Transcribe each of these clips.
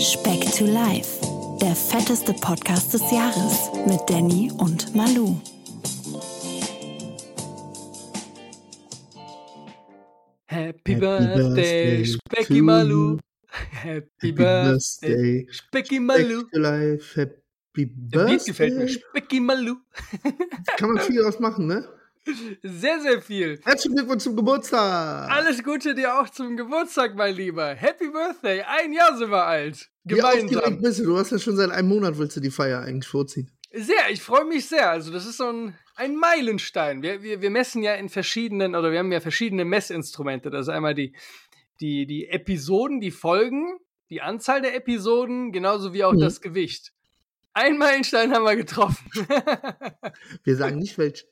Speck to Life, der fetteste Podcast des Jahres mit Danny und Malou. Happy Birthday, Specki Malou. Happy Birthday, Specki Malou. Speck to Life, Happy Der Beat gefällt mir, Birthday. Specki Malou. Kann man viel draus machen, ne? Sehr, sehr viel. Herzlichen Glückwunsch zum Geburtstag. Alles Gute dir auch zum Geburtstag, mein Lieber. Happy Birthday, 1 Jahr sind wir alt. Wie Gemeinsam. aufgeregt bist du? Du hast ja schon seit einem Monat, willst du die Feier eigentlich vorziehen. Sehr, ich freue mich sehr. Also das ist so ein Meilenstein. Wir messen ja in verschiedenen, oder wir haben ja verschiedene Messinstrumente. Das ist einmal die Episoden, die Folgen, die Anzahl der Episoden, genauso wie auch das Gewicht. Ein Meilenstein haben wir getroffen. Wir sagen nicht welchen.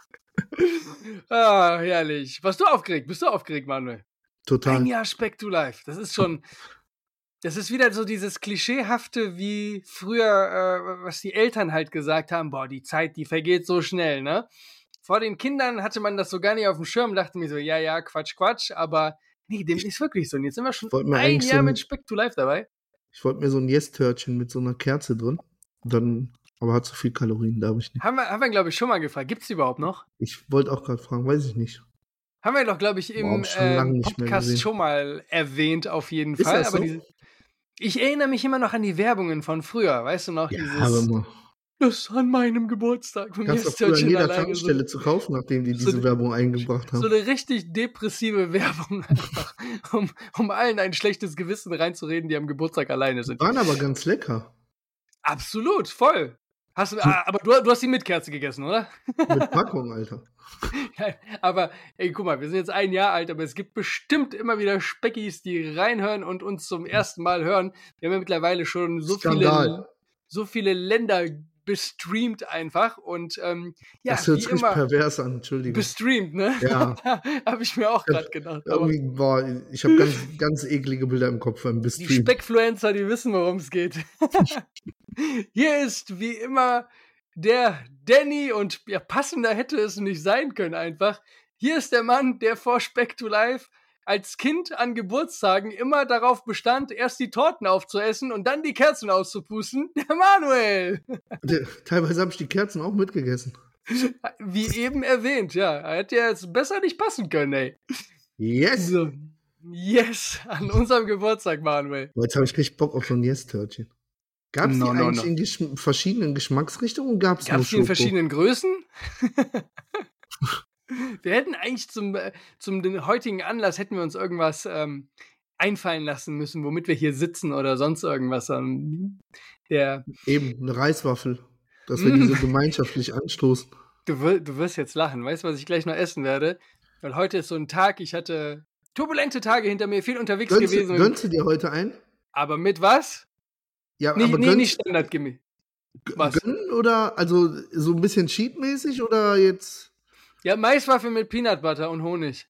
Ah, herrlich. Bist du aufgeregt, Manuel? Total. 1 Jahr Speck to Life. Das ist wieder so dieses Klischeehafte wie früher, was die Eltern halt gesagt haben, boah, die Zeit, die vergeht so schnell, ne? Vor den Kindern hatte man das so gar nicht auf dem Schirm, dachte mir so, ja, Quatsch, aber nee, dem ist wirklich so. Und jetzt sind wir schon wollte mir 1 eigentlich Jahr so mit Speck to Life dabei. Ich wollte mir so ein Yes-Törtchen mit so einer Kerze drin. Aber hat so viel Kalorien, darf ich nicht. Haben wir glaube ich, schon mal gefragt. Gibt's die überhaupt noch? Ich wollte auch gerade fragen, weiß ich nicht. Haben wir doch, glaube ich, im Boah, schon lange nicht mehr Podcast gesehen. schon mal erwähnt, auf jeden Ist Fall. das Aber so? ich erinnere mich immer noch an die Werbungen von früher, weißt du noch? Ja, aber mal. Das an meinem Geburtstag. Von Kannst du früher an jeder Tankstelle zu kaufen, nachdem die diese Werbung eingebracht haben. So eine richtig depressive Werbung einfach, um allen ein schlechtes Gewissen reinzureden, die am Geburtstag alleine sind. Waren aber ganz lecker. Absolut, voll. Aber du hast die mit Kerze gegessen, oder? Mit Packung, Alter. Ja, aber, ey, guck mal, wir sind jetzt 1 Jahr alt, aber es gibt bestimmt immer wieder Speckis, die reinhören und uns zum ersten Mal hören. Wir haben ja mittlerweile schon so viele Länder bestreamt einfach und ja, das hört wie sich immer pervers an, Entschuldigung. bestreamt, ne? Ja. Habe ich mir auch gerade gedacht. Aber Ich habe ganz eklige Bilder im Kopf beim die Bestream. Speckfluencer, die wissen, worum es geht. Hier ist wie immer der Danny und ja, passender hätte es nicht sein können einfach. Hier ist der Mann, der vor Speck to Life als Kind an Geburtstagen immer darauf bestand, erst die Torten aufzuessen und dann die Kerzen auszupusten. Der Manuel! Teilweise habe ich die Kerzen auch mitgegessen. Wie eben erwähnt, ja. Er hätte ja jetzt besser nicht passen können, ey. Yes! So. Yes, an unserem Geburtstag, Manuel. Jetzt habe ich richtig Bock auf so ein Yes-Törtchen. Gab es die eigentlich in verschiedenen Geschmacksrichtungen? Gab es die in verschiedenen Größen? Wir hätten eigentlich zum den heutigen Anlass hätten wir uns irgendwas einfallen lassen müssen, womit wir hier sitzen oder sonst irgendwas. Eben, eine Reiswaffel, dass wir diese gemeinschaftlich anstoßen. Du wirst jetzt lachen. Weißt du, was ich gleich noch essen werde? Weil heute ist so ein Tag, ich hatte turbulente Tage hinter mir, viel unterwegs gewesen. Gönnst du dir heute ein? Aber mit was? Ja, nicht standardgemäß. Was? Gönnen oder, also so ein bisschen cheatmäßig oder jetzt? Ja, Maiswaffel mit Peanut Butter und Honig.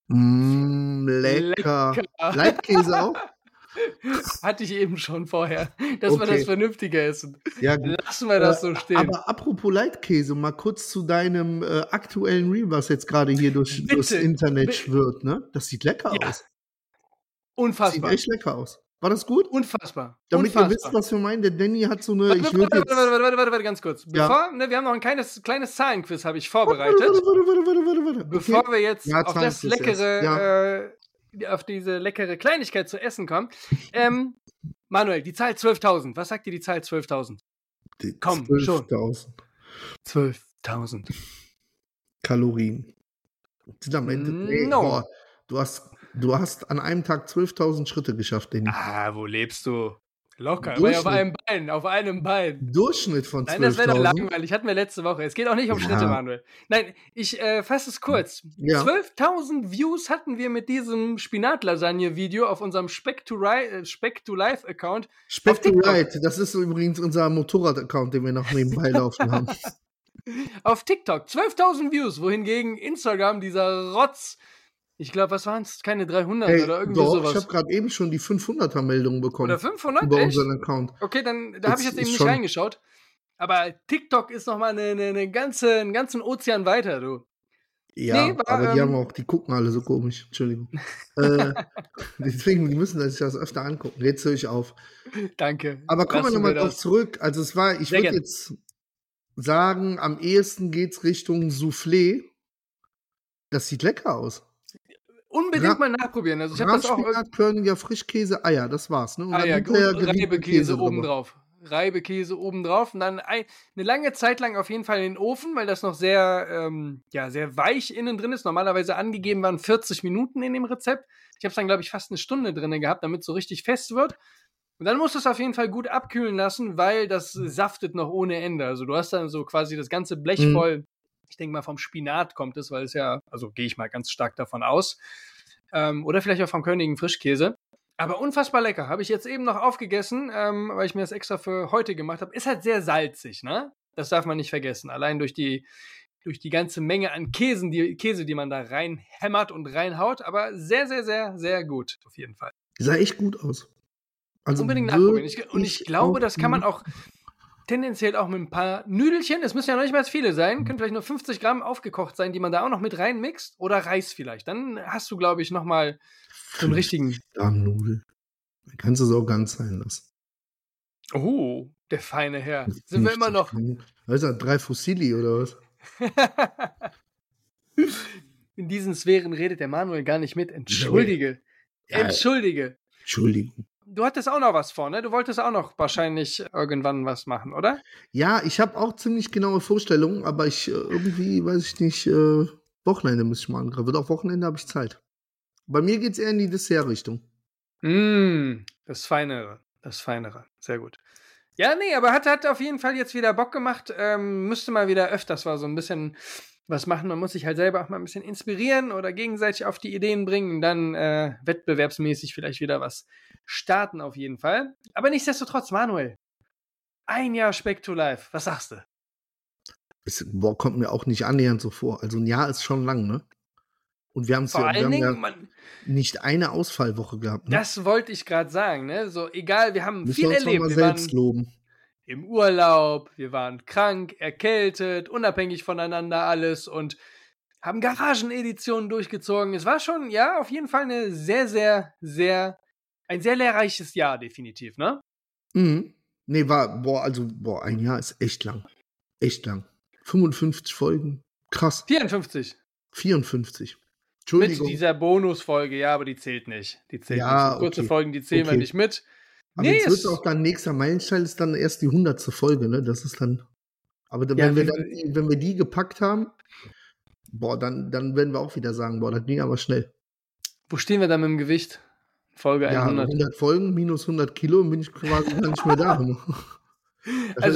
Lecker. Leitkäse auch? Hatte ich eben schon vorher. Das war das vernünftige Essen. Ja, gut. Lassen wir das so stehen. Aber apropos Leitkäse, mal kurz zu deinem aktuellen Reel, was jetzt gerade hier durchs Internet schwirrt, ne? Das sieht lecker aus. Unfassbar. Sieht echt lecker aus. War das gut? Unfassbar. Damit ihr wisst, was wir meinen, der Danny hat so eine... Warte, ganz kurz. Wir haben noch ein kleines Zahlenquiz, habe ich vorbereitet. Warte. Bevor wir jetzt auf Zahlenquiz das leckere, auf diese leckere Kleinigkeit zu essen kommen. Manuel, die Zahl 12.000. Was sagt dir die Zahl 12.000? Komm, 12.000. 12.000. Kalorien. Sind am Ende... Boah, du hast an einem Tag 12.000 Schritte geschafft, Danny. Ah, wo lebst du? Locker, aber auf einem Bein. Durchschnitt von 12.000. Nein, das wäre doch langweilig. Hatten wir letzte Woche. Es geht auch nicht um Schritte, Manuel. Nein, ich fasse es kurz. Ja. 12.000 Views hatten wir mit diesem Spinat-Lasagne-Video auf unserem Speck to Life-Account. Speck to Ride, das ist übrigens unser Motorrad-Account, den wir noch nebenbei laufen haben. Auf TikTok 12.000 Views, wohingegen Instagram, dieser Rotz, ich glaube, was waren es? Keine 300 oder irgendwie sowas. Ich habe gerade eben schon die 500er-Meldung bekommen. Oder 500? Über echt? unseren Account. Okay, da habe ich jetzt eben nicht reingeschaut. Aber TikTok ist nochmal einen ganzen Ozean weiter, du. Ja, aber die gucken alle so komisch. Entschuldigung. Deswegen, die müssen sich das öfter angucken. Jetzt höre ich auf. Danke. Aber kommen wir nochmal drauf zurück. Also ich würde jetzt sagen, am ehesten geht's Richtung Soufflé. Das sieht lecker aus. Unbedingt mal nachprobieren. Also ich habe das auch. Körniger Frischkäse, Eier, das war's. Ne? Und Reibekäse obendrauf. Reibekäse obendrauf und dann eine lange Zeit lang auf jeden Fall in den Ofen, weil das noch sehr, sehr weich innen drin ist. Normalerweise angegeben waren 40 Minuten in dem Rezept. Ich habe es dann, glaube ich, fast eine Stunde drin gehabt, damit es so richtig fest wird. Und dann musst du es auf jeden Fall gut abkühlen lassen, weil das saftet noch ohne Ende. Also du hast dann so quasi das ganze Blech voll. Ich denke mal, vom Spinat kommt es, weil es ja, also gehe ich mal ganz stark davon aus. Oder vielleicht auch vom Körnigen Frischkäse. Aber unfassbar lecker. Habe ich jetzt eben noch aufgegessen, weil ich mir das extra für heute gemacht habe. Ist halt sehr salzig, ne? Das darf man nicht vergessen. Allein durch die ganze Menge an Käse, die man da reinhämmert und reinhaut. Aber sehr, sehr, sehr, sehr gut. Auf jeden Fall. Sah echt gut aus. Also unbedingt nachprobieren. Und ich glaube, das kann man auch tendenziell auch mit ein paar Nüdelchen, es müssen ja noch nicht mal viele sein, können vielleicht nur 50 Gramm aufgekocht sein, die man da auch noch mit reinmixt. Oder Reis vielleicht. Dann hast du, glaube ich, nochmal so einen richtigen Gramm Nudel. Dann kannst du es auch ganz sein lassen. Oh, der feine Herr. Sind wir immer noch. Was ist das, 3 Fusilli oder was? In diesen Sphären redet der Manuel gar nicht mit. Entschuldige. Ja. Entschuldigung. Du hattest auch noch was vor, ne? Du wolltest auch noch wahrscheinlich irgendwann was machen, oder? Ja, ich habe auch ziemlich genaue Vorstellungen, aber irgendwie, weiß ich nicht, Wochenende muss ich mal angreifen. Wird auch Wochenende habe ich Zeit. Bei mir geht es eher in die Dessert-Richtung. Das Feinere. Sehr gut. Ja, nee, aber hat auf jeden Fall jetzt wieder Bock gemacht. Müsste mal wieder öfters so ein bisschen was machen. Man muss sich halt selber auch mal ein bisschen inspirieren oder gegenseitig auf die Ideen bringen und dann wettbewerbsmäßig vielleicht wieder was starten auf jeden Fall. Aber nichtsdestotrotz, Manuel, 1 Jahr Speck to Life. Was sagst du? Kommt mir auch nicht annähernd so vor. Also ein Jahr ist schon lang, ne? Und wir haben nicht eine Ausfallwoche gehabt. Ne? Das wollte ich gerade sagen, ne? So, egal, wir haben Müssen viel wir uns erlebt. Mal selbst loben. Im Urlaub, wir waren krank, erkältet, unabhängig voneinander alles und haben Garageneditionen durchgezogen. Es war schon, ja, auf jeden Fall ein sehr lehrreiches Jahr, definitiv, ne? Nee, 1 Jahr ist echt lang. Echt lang. 55 Folgen. Krass. 54. Entschuldigung. Mit dieser Bonusfolge, ja, aber die zählt nicht. Die zählt nicht. So kurze Folgen, die zählen wir nicht mit. Aber jetzt wird auch dann nächster Meilenstein ist dann erst die 100. Folge, ne? Das ist dann. Aber wenn wir die gepackt haben, dann werden wir auch wieder sagen, das ging aber schnell. Wo stehen wir dann mit dem Gewicht? Folge 100. 100 Folgen minus 100 Kilo bin ich quasi gar nicht mehr da. Also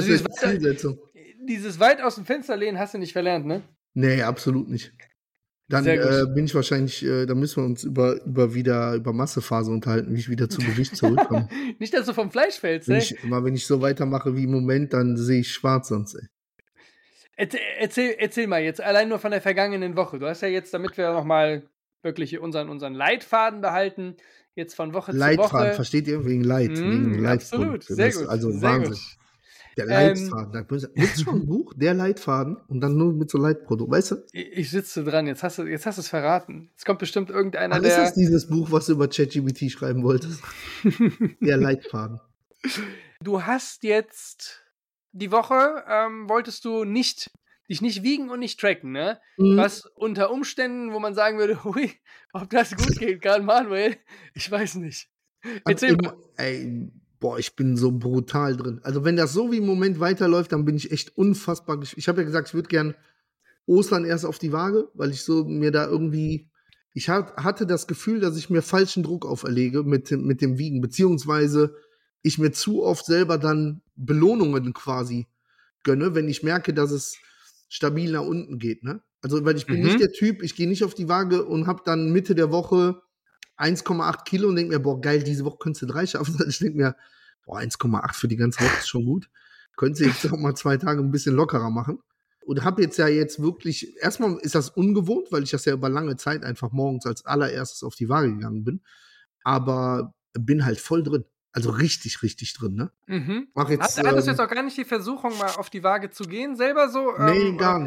dieses weit aus dem Fenster lehnen hast du nicht verlernt, ne? Nee, absolut nicht. Dann bin ich wahrscheinlich, da müssen wir uns über Massephase unterhalten, wie ich wieder zu Gewicht zurückkomme. Nicht, dass du vom Fleisch fällst, wenn ich so weitermache wie im Moment, dann sehe ich schwarz sonst, ey. Erzähl mal jetzt, allein nur von der vergangenen Woche. Du hast ja jetzt, damit wir nochmal wirklich unseren Leitfaden behalten, jetzt von Woche zu Woche. Leitfaden, versteht ihr? Wegen Leid. Wegen absolut, sehr gut. Also sehr Wahnsinn. Gut. Der Leitfaden. Da gibt es schon ein Buch, der Leitfaden und dann nur mit so Leitprodukt, weißt du? Ich sitze dran, jetzt hast du es verraten. Jetzt kommt bestimmt irgendeiner, Ist das dieses Buch, was du über ChatGPT schreiben wolltest? Der Leitfaden. Du hast jetzt die Woche, wolltest du dich nicht wiegen und nicht tracken, ne? Was unter Umständen, wo man sagen würde, hui, ob das gut geht, gerade Manuel, ich weiß nicht. Erzähl mal. Ich bin so brutal drin. Also wenn das so wie im Moment weiterläuft, dann bin ich echt unfassbar Ich habe ja gesagt, ich würde gern Ostern erst auf die Waage, weil ich so mir da irgendwie ich hatte das Gefühl, dass ich mir falschen Druck auferlege mit dem Wiegen, beziehungsweise ich mir zu oft selber dann Belohnungen quasi gönne, wenn ich merke, dass es stabil nach unten geht, ne? Also, weil ich bin nicht der Typ, ich gehe nicht auf die Waage und habe dann Mitte der Woche 1,8 Kilo und denke mir, geil, diese Woche könntest du 3 schaffen. Ich denke mir, 1,8 für die ganze Woche ist schon gut. Könntest du jetzt auch mal 2 Tage ein bisschen lockerer machen. Und habe jetzt wirklich, erstmal ist das ungewohnt, weil ich das ja über lange Zeit einfach morgens als allererstes auf die Waage gegangen bin. Aber bin halt voll drin. Also richtig, richtig drin, ne? Hattest du jetzt auch gar nicht die Versuchung, mal auf die Waage zu gehen, selber so? Nee, gar nicht.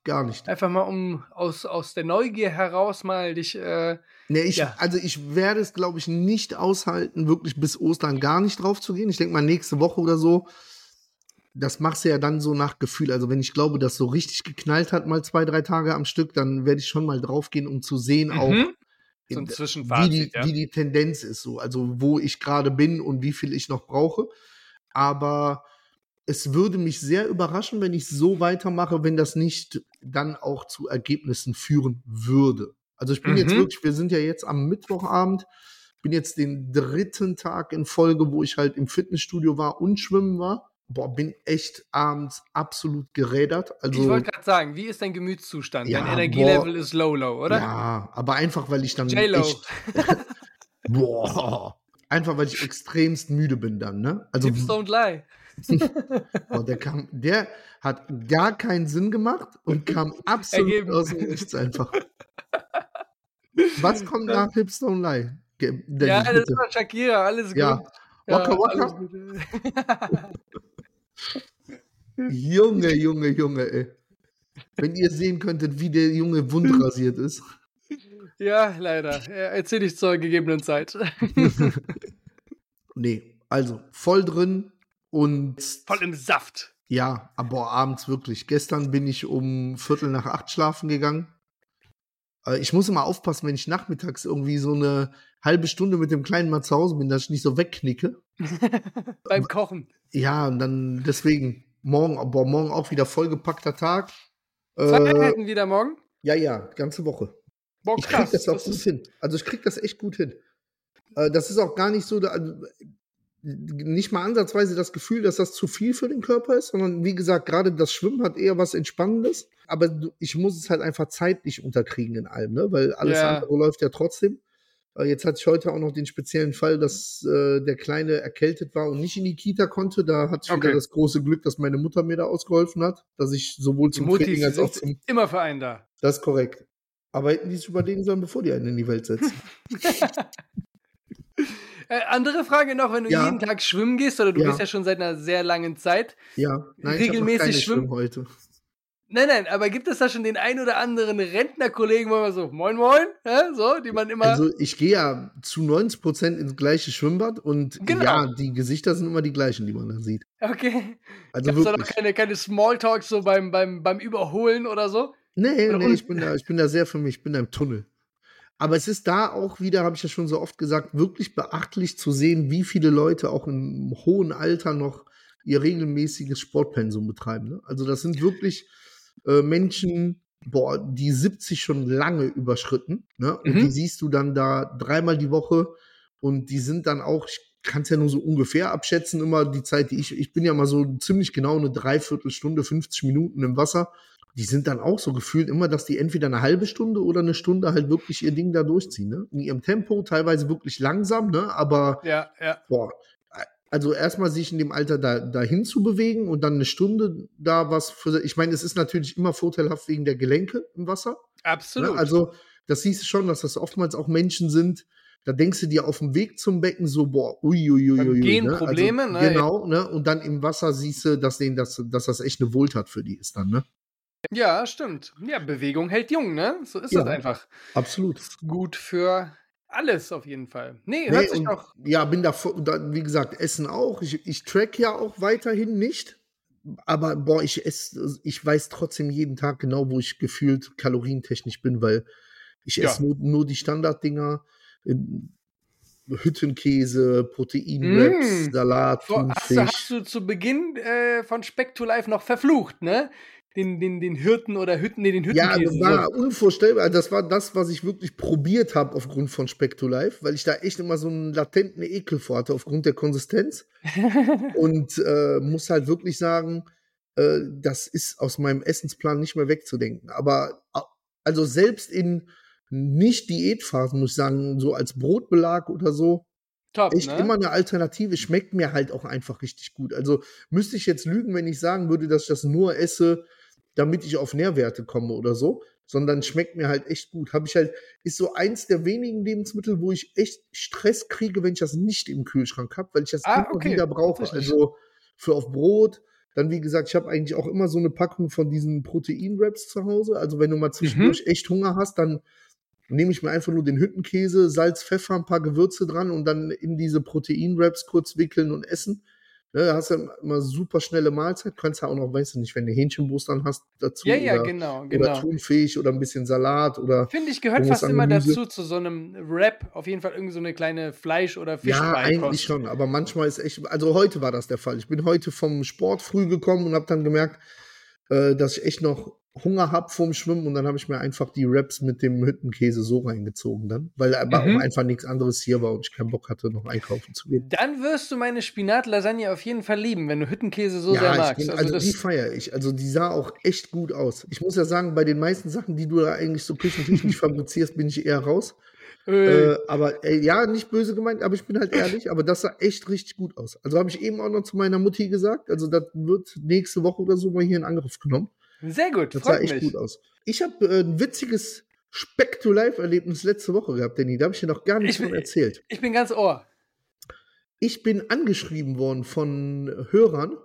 gar nicht. Einfach mal aus der Neugier heraus mal dich, Nee, also ich werde es, glaube ich, nicht aushalten, wirklich bis Ostern gar nicht drauf zu gehen. Ich denke mal, nächste Woche oder so, das machst du ja dann so nach Gefühl. Also wenn ich glaube, dass so richtig geknallt hat, mal 2, 3 Tage am Stück, dann werde ich schon mal drauf gehen, um zu sehen auch, so ein wie Zwischenfazit, wie die Tendenz ist so. Also wo ich gerade bin und wie viel ich noch brauche. Aber es würde mich sehr überraschen, wenn ich so weitermache, wenn das nicht dann auch zu Ergebnissen führen würde. Also ich bin jetzt wirklich, wir sind ja jetzt am Mittwochabend, bin jetzt den 3. Tag in Folge, wo ich halt im Fitnessstudio war und schwimmen war. Boah, bin echt abends absolut gerädert. Ich Also, wollte gerade sagen, wie ist dein Gemütszustand? Dein ja, Energielevel ist low, oder? ja, aber einfach, weil ich dann J-Lo. echt, einfach, weil ich extremst müde bin dann, ne? Also, Hips don't lie. boah, der hat gar keinen Sinn gemacht und kam absolut Ergeben. aus dem Nichts einfach. Was kommt nach Hips Don't Lie? Ja, Dennis, das bitte. war Shakira, alles gut. Ja. Waka alles Waka. gut. Junge, Junge, Junge, ey. Wenn ihr sehen könntet, wie der Junge wundrasiert ist. Ja, leider. Erzähl ich zur gegebenen Zeit. Nee, also voll drin und Voll im Saft. ja, aber abends wirklich. Gestern bin ich um 7:45 schlafen gegangen. Ich muss immer aufpassen, wenn ich nachmittags irgendwie so eine halbe Stunde mit dem Kleinen mal zu Hause bin, dass ich nicht so wegknicke. Beim Kochen. Ja, und dann deswegen morgen auch wieder vollgepackter Tag. Feierheiten wieder morgen? Ja, ganze Woche. Boah, Ich krieg krass. das auch gut hin. Also ich krieg das echt gut hin. Das ist auch gar nicht so, nicht mal ansatzweise das Gefühl, dass das zu viel für den Körper ist, sondern wie gesagt, gerade das Schwimmen hat eher was Entspannendes. Aber ich muss es halt einfach zeitlich unterkriegen in allem, ne? Weil alles andere läuft ja trotzdem. Jetzt hatte ich heute auch noch den speziellen Fall, dass der Kleine erkältet war und nicht in die Kita konnte. Da hatte ich wieder das große Glück, dass meine Mutter mir da ausgeholfen hat, dass ich sowohl zum Training als auch zum... immer für einen da. Das ist korrekt. Aber hätten die es überlegen sollen, bevor die einen in die Welt setzen. Andere Frage noch, wenn du jeden Tag schwimmen gehst, oder du gehst ja schon seit einer sehr langen Zeit. Ja, nein, regelmäßig ich habe noch keine heute. Nein, aber gibt es da schon den ein oder anderen Rentnerkollegen, wo man so, moin, so, die man immer... Also ich gehe ja zu 90% ins gleiche Schwimmbad und ja, die Gesichter sind immer die gleichen, die man da sieht. Okay. Also Gab's wirklich. da noch keine Smalltalks so beim Überholen oder so? Nee, ich bin da sehr für mich, ich bin da im Tunnel. Aber es ist da auch wieder, habe ich ja schon so oft gesagt, wirklich beachtlich zu sehen, wie viele Leute auch im hohen Alter noch ihr regelmäßiges Sportpensum betreiben. Ne? Also das sind wirklich Menschen, die 70 schon lange überschritten. Ne? Und die siehst du dann da 3-mal die Woche und die sind dann auch, ich kann es ja nur so ungefähr abschätzen, immer die Zeit, die ich bin ja mal so ziemlich genau eine Dreiviertelstunde, 50 Minuten im Wasser. Die sind dann auch so gefühlt immer, dass die entweder eine halbe Stunde oder eine Stunde halt wirklich ihr Ding da durchziehen, ne? In ihrem Tempo, teilweise wirklich langsam, ne? Aber, also erstmal sich in dem Alter dahin zu bewegen und dann eine Stunde da was für, ich meine, es ist natürlich immer vorteilhaft wegen der Gelenke im Wasser. Absolut. Ne? Also, das siehst du schon, dass das oftmals auch Menschen sind, da denkst du dir auf dem Weg zum Becken so, uiuiuiui. Gehen ne? Probleme, also, ne? Genau, ne? Und dann im Wasser siehst du, dass das echt eine Wohltat für die ist dann, ne? Ja, stimmt. Ja, Bewegung hält jung, ne? So ist das einfach. Absolut. Ist gut für alles auf jeden Fall. Nee, hört sich doch... Ja, bin da, wie gesagt, Essen auch. Ich track ja auch weiterhin nicht. Aber ich weiß trotzdem jeden Tag genau, wo ich gefühlt kalorientechnisch bin, weil ich esse nur die Standarddinger. Hüttenkäse, Proteinwraps, Salat, Thunfisch. Hast du zu Beginn von Speck to Life noch verflucht, ne? Den Hirten oder den Hüttenkäse. Ja, das war unvorstellbar. Das war das, was ich wirklich probiert habe aufgrund von Speck to Life, weil ich da echt immer so einen latenten Ekel vor hatte aufgrund der Konsistenz. Und muss halt wirklich sagen, das ist aus meinem Essensplan nicht mehr wegzudenken. Aber also selbst in Nicht-Diätphasen, muss ich sagen, so als Brotbelag oder so, top, echt ne? immer eine Alternative. Schmeckt mir halt auch einfach richtig gut. Also müsste ich jetzt lügen, wenn ich sagen würde, dass ich das nur esse, damit ich auf Nährwerte komme oder so, sondern schmeckt mir halt echt gut. Ist so eins der wenigen Lebensmittel, wo ich echt Stress kriege, wenn ich das nicht im Kühlschrank habe, weil ich das immer wieder brauche. Also für auf Brot, Dann, wie gesagt, ich habe eigentlich auch immer so eine Packung von diesen Protein-Wraps zu Hause. Also wenn du mal zwischendurch echt Hunger hast, dann nehme ich mir einfach nur den Hüttenkäse, Salz, Pfeffer, ein paar Gewürze dran und dann in diese Protein-Wraps kurz wickeln und essen. Da hast du immer super schnelle Mahlzeit. Du kannst ja auch noch, weißt du nicht, wenn du Hähnchenbrust dann hast, dazu. Ja, oder, genau. Oder Thunfisch oder ein bisschen Salat oder. Finde ich, gehört fast immer dazu, zu so einem Wrap. Auf jeden Fall irgendwie so eine kleine Fleisch- oder Fischbeikost. Ja, eigentlich schon, aber manchmal ist echt, also heute war das der Fall. Ich bin heute vom Sport früh gekommen und habe dann gemerkt, dass ich echt noch Hunger habe vorm Schwimmen und dann habe ich mir einfach die Wraps mit dem Hüttenkäse so reingezogen dann, weil aber auch einfach nichts anderes hier war und ich keinen Bock hatte, noch einkaufen zu gehen. Dann wirst du meine Spinat-Lasagne auf jeden Fall lieben, wenn du Hüttenkäse so sehr magst. Also die feiere ich. Also die sah auch echt gut aus. Ich muss ja sagen, bei den meisten Sachen, die du da eigentlich so küchentechnisch fabrizierst, bin ich eher raus. Aber ja, nicht böse gemeint, aber ich bin halt ehrlich, aber das sah echt richtig gut aus. Also habe ich eben auch noch zu meiner Mutti gesagt, also das wird nächste Woche oder so mal hier in Angriff genommen. Sehr gut, das sah echt gut aus. Ich habe ein witziges Speck-to-Life-Erlebnis letzte Woche gehabt, Danny. Da habe ich dir noch gar nichts von erzählt. Ich bin ganz Ohr. Ich bin angeschrieben worden von Hörern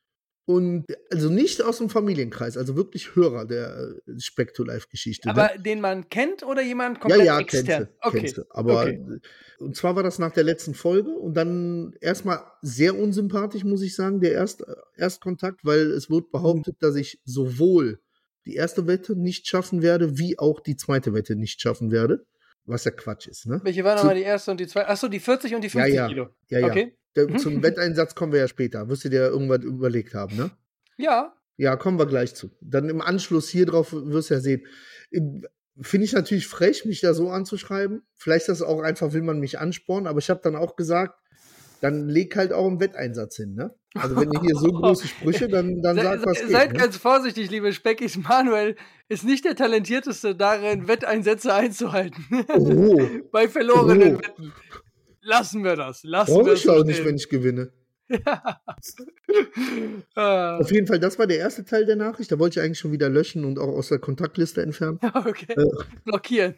und also nicht aus dem Familienkreis, also wirklich Hörer der Speck-to-Life-Geschichte. Aber den man kennt oder jemand komplett extern? Kennst du. Aber und zwar war das nach der letzten Folge und dann erstmal sehr unsympathisch, muss ich sagen, der Erstkontakt, weil es wird behauptet, dass ich sowohl die erste Wette nicht schaffen werde, wie auch die zweite Wette nicht schaffen werde. Was ja Quatsch ist, ne? Welche war nochmal die erste und die zweite? Achso, die 40 und die 50 Kilo. Ja. Okay. Zum Wetteinsatz kommen wir ja später. Wirst du dir irgendwas überlegt haben, ne? Ja. Ja, kommen wir gleich zu. Dann im Anschluss hier drauf wirst du ja sehen. Finde ich natürlich frech, mich da so anzuschreiben. Vielleicht ist das auch einfach, will man mich anspornen, aber ich habe dann auch gesagt, dann leg halt auch einen Wetteinsatz hin, ne? Also wenn ihr hier so große Sprüche, dann sag was geht. Seid ganz vorsichtig, liebe Speckis. Manuel ist nicht der Talentierteste darin, Wetteinsätze einzuhalten. Oh. Bei verlorenen Wetten. Lassen wir das. Brauche ich auch nicht, wenn ich gewinne. Auf jeden Fall, das war der erste Teil der Nachricht. Da wollte ich eigentlich schon wieder löschen und auch aus der Kontaktliste entfernen. Okay. Blockieren.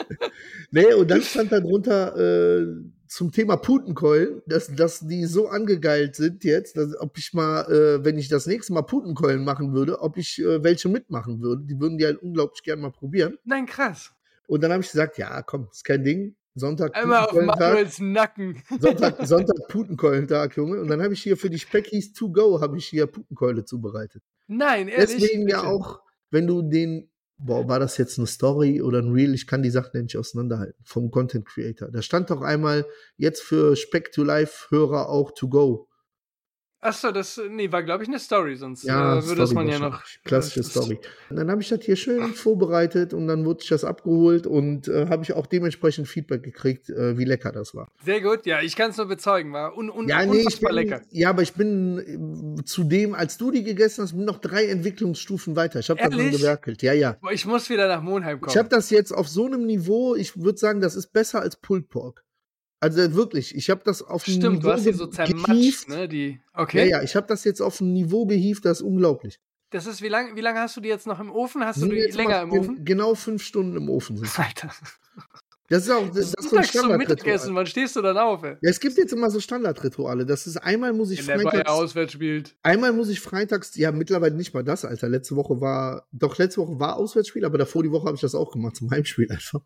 Nee, und dann stand da drunter zum Thema Putenkeulen, dass die so angegeilt sind jetzt, dass, ob ich mal, wenn ich das nächste Mal Putenkeulen machen würde, ob ich welche mitmachen würde. Die würden die halt unglaublich gerne mal probieren. Nein, krass. Und dann habe ich gesagt, ja, komm, ist kein Ding. Sonntag einmal auf Manuels Nacken. Sonntag Putenkeulentag, Junge. Und dann habe ich hier für die Speckies to go, habe ich hier Putenkeule zubereitet. Nein, ehrlich? Deswegen bitte. Ja auch, wenn du den, war das jetzt eine Story oder ein Reel? Ich kann die Sachen ja nicht auseinanderhalten. Vom Content Creator. Da stand doch einmal jetzt für Speck-to-Life-Hörer auch to go. Achso, war, glaube ich, eine Story, sonst ja, würde es man ja noch. Klassische Story. Und dann habe ich das hier schön vorbereitet und dann wurde ich das abgeholt und habe ich auch dementsprechend Feedback gekriegt, wie lecker das war. Sehr gut, ja, ich kann es nur bezeugen, war unfassbar lecker. Ja, aber ich bin zudem, als du die gegessen hast, noch 3 Entwicklungsstufen weiter. Ich habe das dann gewerkelt. Ja. Boah, ich muss wieder nach Monheim kommen. Ich habe das jetzt auf so einem Niveau, ich würde sagen, das ist besser als Pulled Pork. Also wirklich, ich habe das auf ein Niveau du hast die so zermatscht, ne? Okay. Ja, ich habe das jetzt auf ein Niveau gehievt, das ist unglaublich. Das ist, wie lange hast du die jetzt noch im Ofen? Hast du die länger im Ofen? Genau 5 Stunden im Ofen sind. Alter. Das ist auch das ist so ein Standardritual. Wann stehst du dann auf, ey? Ja, es gibt jetzt immer so Standardrituale. Das ist, einmal muss ich freitags... Wenn der Bayer auswärts spielt. Einmal muss ich freitags, ja, mittlerweile nicht mal das, Alter. Letzte Woche war Auswärtsspiel, aber davor die Woche habe ich das auch gemacht, zum Heimspiel einfach.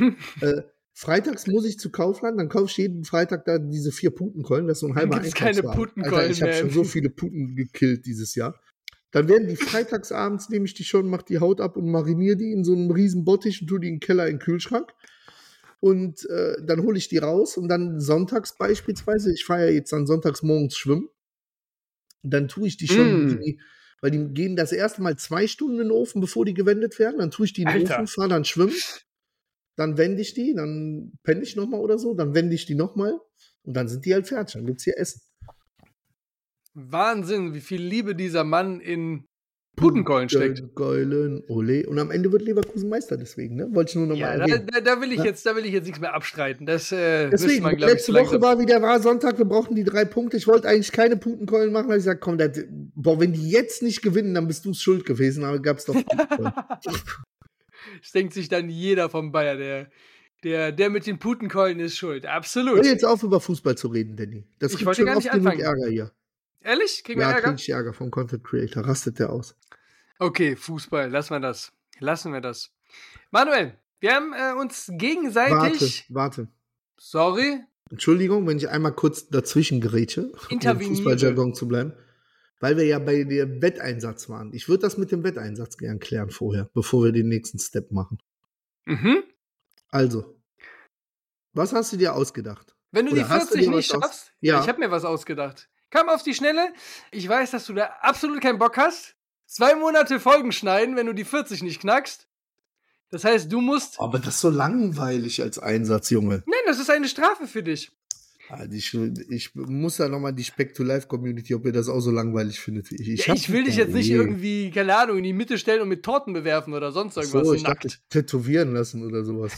Freitags muss ich zu Kaufland, dann kaufe ich jeden Freitag da diese 4 Putenkeulen, das ist so ein halber Einkaufswagen. Keine Putenkeulen Alter, ich habe schon so viele Puten gekillt dieses Jahr. Dann werden die freitagsabends, nehme ich die schon, mache die Haut ab und mariniere die in so einem riesen Bottich und tue die in den Keller in den Kühlschrank. Und dann hole ich die raus und dann sonntags beispielsweise, ich fahre ja jetzt dann sonntags morgens schwimmen, und dann tue ich die schon, weil die gehen das erste Mal 2 Stunden in den Ofen, bevor die gewendet werden, dann tue ich die in den Ofen, fahre dann schwimmen. Dann wende ich die, dann penne ich nochmal oder so, dann wende ich die nochmal und dann sind die halt fertig, dann gibt's hier Essen. Wahnsinn, wie viel Liebe dieser Mann in Putenkeulen steckt. Putenkeulen, ole. Und am Ende wird Leverkusen Meister deswegen, ne? Wollte ich nur nochmal erwähnen. Da will ich jetzt nichts mehr abstreiten. Deswegen, man, letzte Woche war Sonntag, wir brauchten die 3 Punkte. Ich wollte eigentlich keine Putenkeulen machen, aber ich gesagt, komm, wenn die jetzt nicht gewinnen, dann bist du schuld gewesen, aber gab's doch Putenkeulen. Das denkt sich dann jeder vom Bayer, der mit den Putenkeulen ist schuld. Absolut. Hör jetzt auf, über Fußball zu reden, Danny. Das ich wollte gar nicht anfangen. Ärger hier. Ehrlich? Kriegen wir Ja, Ärger? krieg ich Ärger vom Content Creator. Rastet der aus. Okay, Fußball, lassen wir das. Manuel, wir haben uns gegenseitig... Warte. Sorry, Entschuldigung, wenn ich einmal kurz dazwischen gerätsche, um im interveniere. Fußballjargon zu bleiben. Weil wir ja bei dem Wetteinsatz waren. Ich würde das mit dem Wetteinsatz gern klären vorher, bevor wir den nächsten Step machen. Mhm. Also, was hast du dir ausgedacht? Wenn du Oder die hast du 40 dir nicht was schaffst, Ja. ich habe mir was ausgedacht. Kam auf die Schnelle. Ich weiß, dass du da absolut keinen Bock hast. 2 Monate Folgen schneiden, wenn du die 40 nicht knackst. Das heißt, du musst... Aber das ist so langweilig als Einsatz, Junge. Nein, das ist eine Strafe für dich. Also ich muss da nochmal die Speck-to-Life-Community, ob ihr das auch so langweilig findet wie ich. Ich will dich jetzt nicht irgendwie, keine Ahnung, in die Mitte stellen und mit Torten bewerfen oder sonst irgendwas. So, ich dachte, tätowieren lassen oder sowas.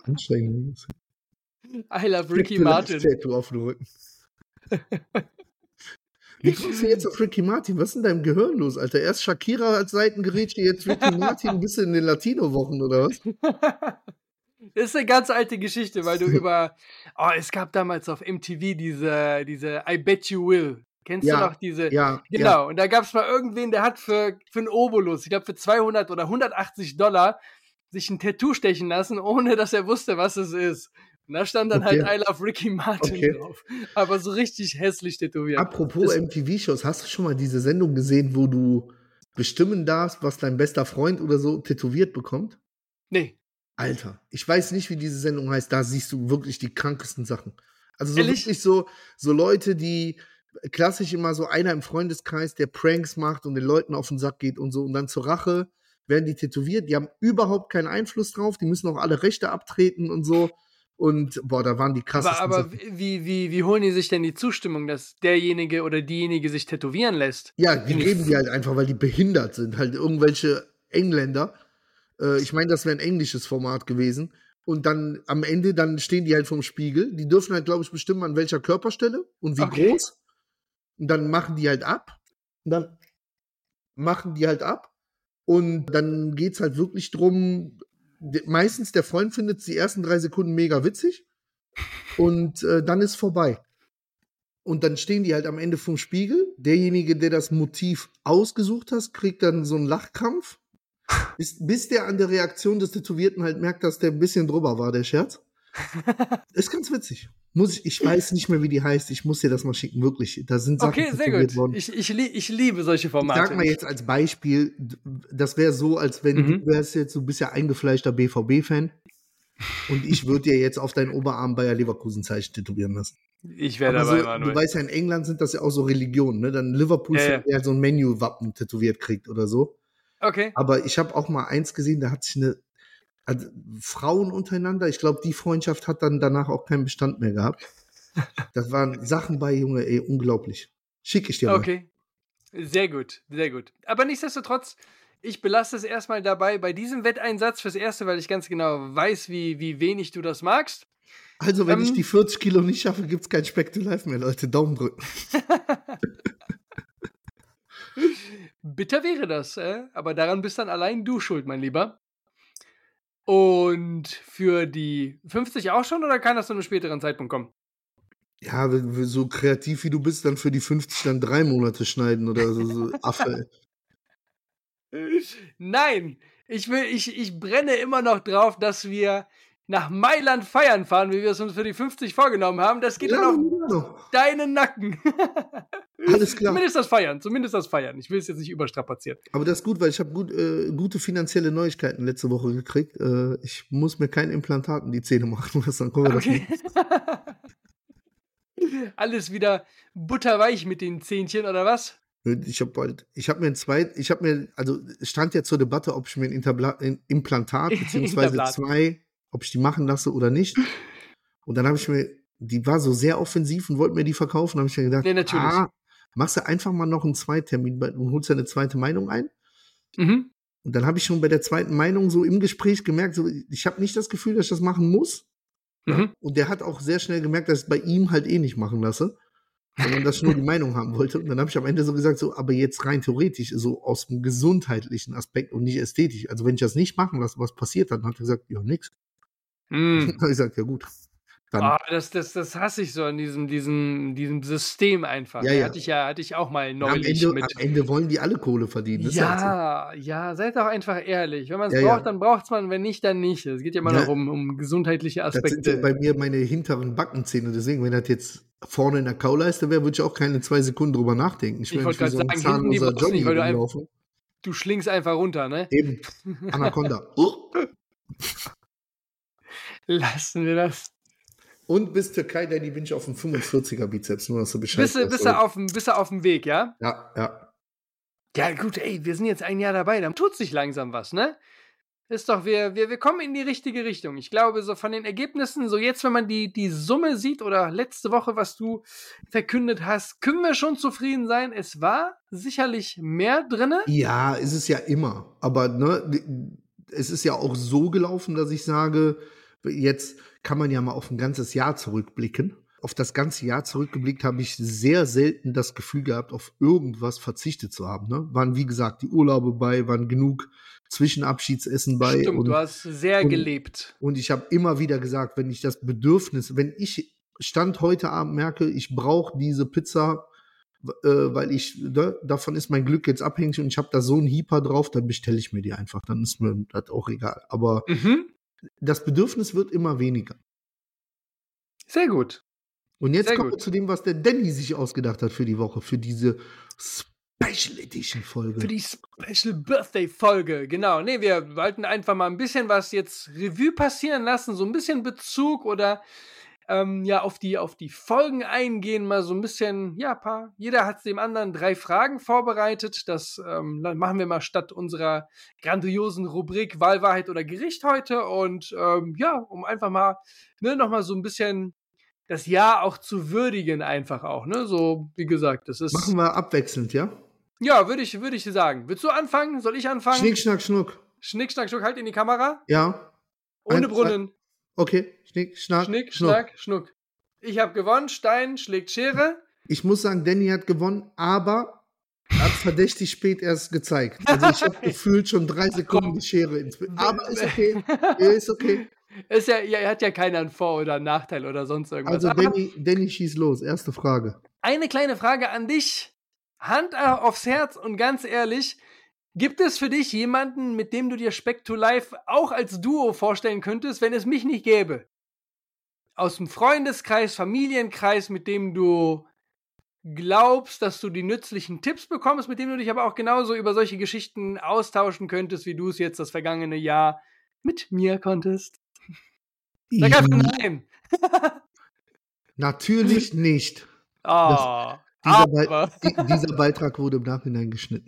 I love Ricky Martin. Tattoo auf dem Rücken. Wie kommst du jetzt auf Ricky Martin? Was ist in deinem Gehirn los, Alter? Erst Shakira als Seitengerätsche, jetzt Ricky Martin bis in den Latino-Wochen, oder was? Das ist eine ganz alte Geschichte, weil du es gab damals auf MTV diese I Bet You Will. Kennst du noch diese? Ja. Genau, Ja. und da gab es mal irgendwen, der hat für einen Obolus, ich glaube für 200 oder $180 sich ein Tattoo stechen lassen, ohne dass er wusste, was es ist. Und da stand dann halt I love Ricky Martin drauf. Aber so richtig hässlich tätowiert. Apropos MTV-Shows, hast du schon mal diese Sendung gesehen, wo du bestimmen darfst, was dein bester Freund oder so tätowiert bekommt? Nee. Alter, ich weiß nicht, wie diese Sendung heißt, da siehst du wirklich die krankesten Sachen. Also so Ehrlich? wirklich so Leute, die klassisch immer so einer im Freundeskreis, der Pranks macht und den Leuten auf den Sack geht und so und dann zur Rache werden die tätowiert, die haben überhaupt keinen Einfluss drauf, die müssen auch alle Rechte abtreten und so und boah, da waren die krassesten Aber Sachen. wie holen die sich denn die Zustimmung, dass derjenige oder diejenige sich tätowieren lässt? Ja, die geben die halt einfach, weil die behindert sind, halt irgendwelche Engländer. Ich meine, das wäre ein englisches Format gewesen. Und dann am Ende, dann stehen die halt vorm Spiegel. Die dürfen halt, glaube ich, bestimmen, an welcher Körperstelle und wie groß. Und dann machen die halt ab. Und dann geht's halt wirklich drum, meistens der Freund findet die ersten 3 Sekunden mega witzig. Und dann ist vorbei. Und dann stehen die halt am Ende vorm Spiegel. Derjenige, der das Motiv ausgesucht hat, kriegt dann so einen Lachkrampf. Bis der an der Reaktion des Tätowierten halt merkt, dass der ein bisschen drüber war, der Scherz. Ist ganz witzig. Ich weiß nicht mehr, wie die heißt. Ich muss dir das mal schicken, wirklich. Da sind Sachen Okay, sehr tätowiert gut. worden. Ich liebe solche Formate. Sag mal jetzt als Beispiel, das wäre so, als wenn du wärst jetzt, du bist ja eingefleischter BVB-Fan und ich würde dir jetzt auf deinen Oberarm Bayer Leverkusen-Zeichen tätowieren lassen. Ich wäre Aber dabei, so, Manuel. du weißt ja, in England sind das ja auch so Religionen, ne? Dann Liverpool, Ja. der so ein Menu-Wappen tätowiert kriegt oder so. Okay. Aber ich habe auch mal eins gesehen, da hat sich also Frauen untereinander, ich glaube, die Freundschaft hat dann danach auch keinen Bestand mehr gehabt. Das waren Sachen bei, Junge, ey, unglaublich. Schick ich dir mal. Okay. Sehr gut, sehr gut. Aber nichtsdestotrotz, ich belasse es erstmal dabei bei diesem Wetteinsatz fürs Erste, weil ich ganz genau weiß, wie wenig du das magst. Also, wenn ich die 40 Kilo nicht schaffe, gibt es kein Speck to Life mehr, Leute. Daumen drücken. Bitter wäre das, aber daran bist dann allein du schuld, mein Lieber. Und für die 50 auch schon oder kann das zu einem späteren Zeitpunkt kommen? Ja, so kreativ wie du bist, dann für die 50 dann 3 Monate schneiden oder so Affe. Nein, ich brenne immer noch drauf, dass wir nach Mailand feiern fahren, wie wir es uns für die 50 vorgenommen haben. Das geht dann auf deinen Nacken. Alles klar. Zumindest das Feiern. Ich will es jetzt nicht überstrapazieren. Aber das ist gut, weil ich habe gute finanzielle Neuigkeiten letzte Woche gekriegt. Ich muss mir kein Implantat in die Zähne machen lassen, dann können wir das nicht. Alles wieder butterweich mit den Zähnchen, oder was? Also es stand ja zur Debatte, ob ich mir ein Implantat beziehungsweise 2, ob ich die machen lasse oder nicht. Und dann habe ich mir, die war so sehr offensiv und wollte mir die verkaufen, habe ich mir gedacht, natürlich. Machst du einfach mal noch einen Zweitermin und holst dir eine zweite Meinung ein. Mhm. Und dann habe ich schon bei der zweiten Meinung so im Gespräch gemerkt, so, ich habe nicht das Gefühl, dass ich das machen muss. Mhm. Und der hat auch sehr schnell gemerkt, dass ich es bei ihm halt eh nicht machen lasse, sondern dass ich nur die Meinung haben wollte. Und dann habe ich am Ende so gesagt, so, aber jetzt rein theoretisch, so aus dem gesundheitlichen Aspekt und nicht ästhetisch. Also wenn ich das nicht machen lasse, was passiert dann? Hat er gesagt, ja, nix. Dann habe ich gesagt, ja gut. dann. Das hasse ich so an diesem System einfach. Ja, Ne? ja. Hatte ich auch mal Am neulich Ende, mit. am Ende wollen die alle Kohle verdienen. Das ist halt so. Ja, seid doch einfach ehrlich. Wenn man es Ja, braucht, ja. dann braucht es man, wenn nicht, dann nicht. Es geht ja immer Ja, noch um gesundheitliche das sind ja Aspekte. bei mir meine hinteren Backenzähne. Deswegen, wenn das jetzt vorne in der Kauleiste wäre, würde ich auch keine 2 Sekunden drüber nachdenken. Ich Ich will wollte nicht wie gerade so ein sagen, hinten, die zahnloser brauchst du Johnny nicht, weil rumlaufen. du schlingst einfach runter, ne? Eben, Anaconda. Lassen wir das. Und bis Türkei, Danny, bin ich auf dem 45er Bizeps, nur dass du Bescheid Bist weißt. du auf dem Weg, ja? Ja. Ja, gut, ey, wir sind jetzt ein Jahr dabei, dann tut sich langsam was, ne? Ist doch, wir kommen in die richtige Richtung. Ich glaube, so von den Ergebnissen, so jetzt, wenn man die Summe sieht oder letzte Woche, was du verkündet hast, können wir schon zufrieden sein. Es war sicherlich mehr drinne. Ja, ist es ja immer. Aber ne, es ist ja auch so gelaufen, dass ich sage, jetzt kann man ja mal auf ein ganzes Jahr zurückblicken. Auf das ganze Jahr zurückgeblickt habe ich sehr selten das Gefühl gehabt, auf irgendwas verzichtet zu haben. Ne? Waren, wie gesagt, die Urlaube bei, waren genug Zwischenabschiedsessen bei. Stimmt, du hast sehr gelebt. Und ich habe immer wieder gesagt, wenn ich das Bedürfnis, wenn ich Stand heute Abend merke, ich brauche diese Pizza, weil davon ist mein Glück jetzt abhängig und ich habe da so einen Hieper drauf, dann bestelle ich mir die einfach. Dann ist mir das auch egal. Aber das Bedürfnis wird immer weniger. Sehr gut. Und jetzt Sehr kommen wir gut. zu dem, was der Danny sich ausgedacht hat für die Woche, für diese Special Edition Folge. Für die Special Birthday Folge, genau. Nee, wir wollten einfach mal ein bisschen was jetzt Revue passieren lassen, so ein bisschen Bezug oder auf die Folgen eingehen, mal so ein bisschen, jeder hat dem anderen 3 Fragen vorbereitet. Das machen wir mal statt unserer grandiosen Rubrik Wahl, Wahrheit oder Gericht heute und um einfach mal, nochmal so ein bisschen das Jahr auch zu würdigen einfach auch, ne, so, wie gesagt, das ist. Machen wir abwechselnd, ja? Ja, würde ich sagen. Willst du anfangen? Soll ich anfangen? Schnick, schnack, schnuck. Schnick, schnack, schnuck, halt in die Kamera. Ja. Ohne Brunnen. Okay, Schnick, Schnack, Schnick, Schnuck. Schnack, Schnuck. Ich habe gewonnen, Stein schlägt Schere. Ich muss sagen, Danny hat gewonnen, aber hat verdächtig spät erst gezeigt. Also ich habe gefühlt schon 3 Sekunden die Schere ins Bild. Aber ist okay. Ist okay. Ist ja, hat ja keiner einen Vor- oder einen Nachteil oder sonst irgendwas. Also Danny schieß los. Erste Frage. Eine kleine Frage an dich. Hand aufs Herz und ganz ehrlich, gibt es für dich jemanden, mit dem du dir Speck to Life auch als Duo vorstellen könntest, wenn es mich nicht gäbe? Aus dem Freundeskreis, Familienkreis, mit dem du glaubst, dass du die nützlichen Tipps bekommst, mit dem du dich aber auch genauso über solche Geschichten austauschen könntest, wie du es jetzt das vergangene Jahr mit mir konntest? Sag einfach nein. Natürlich nicht. Dieser Beitrag wurde im Nachhinein geschnitten.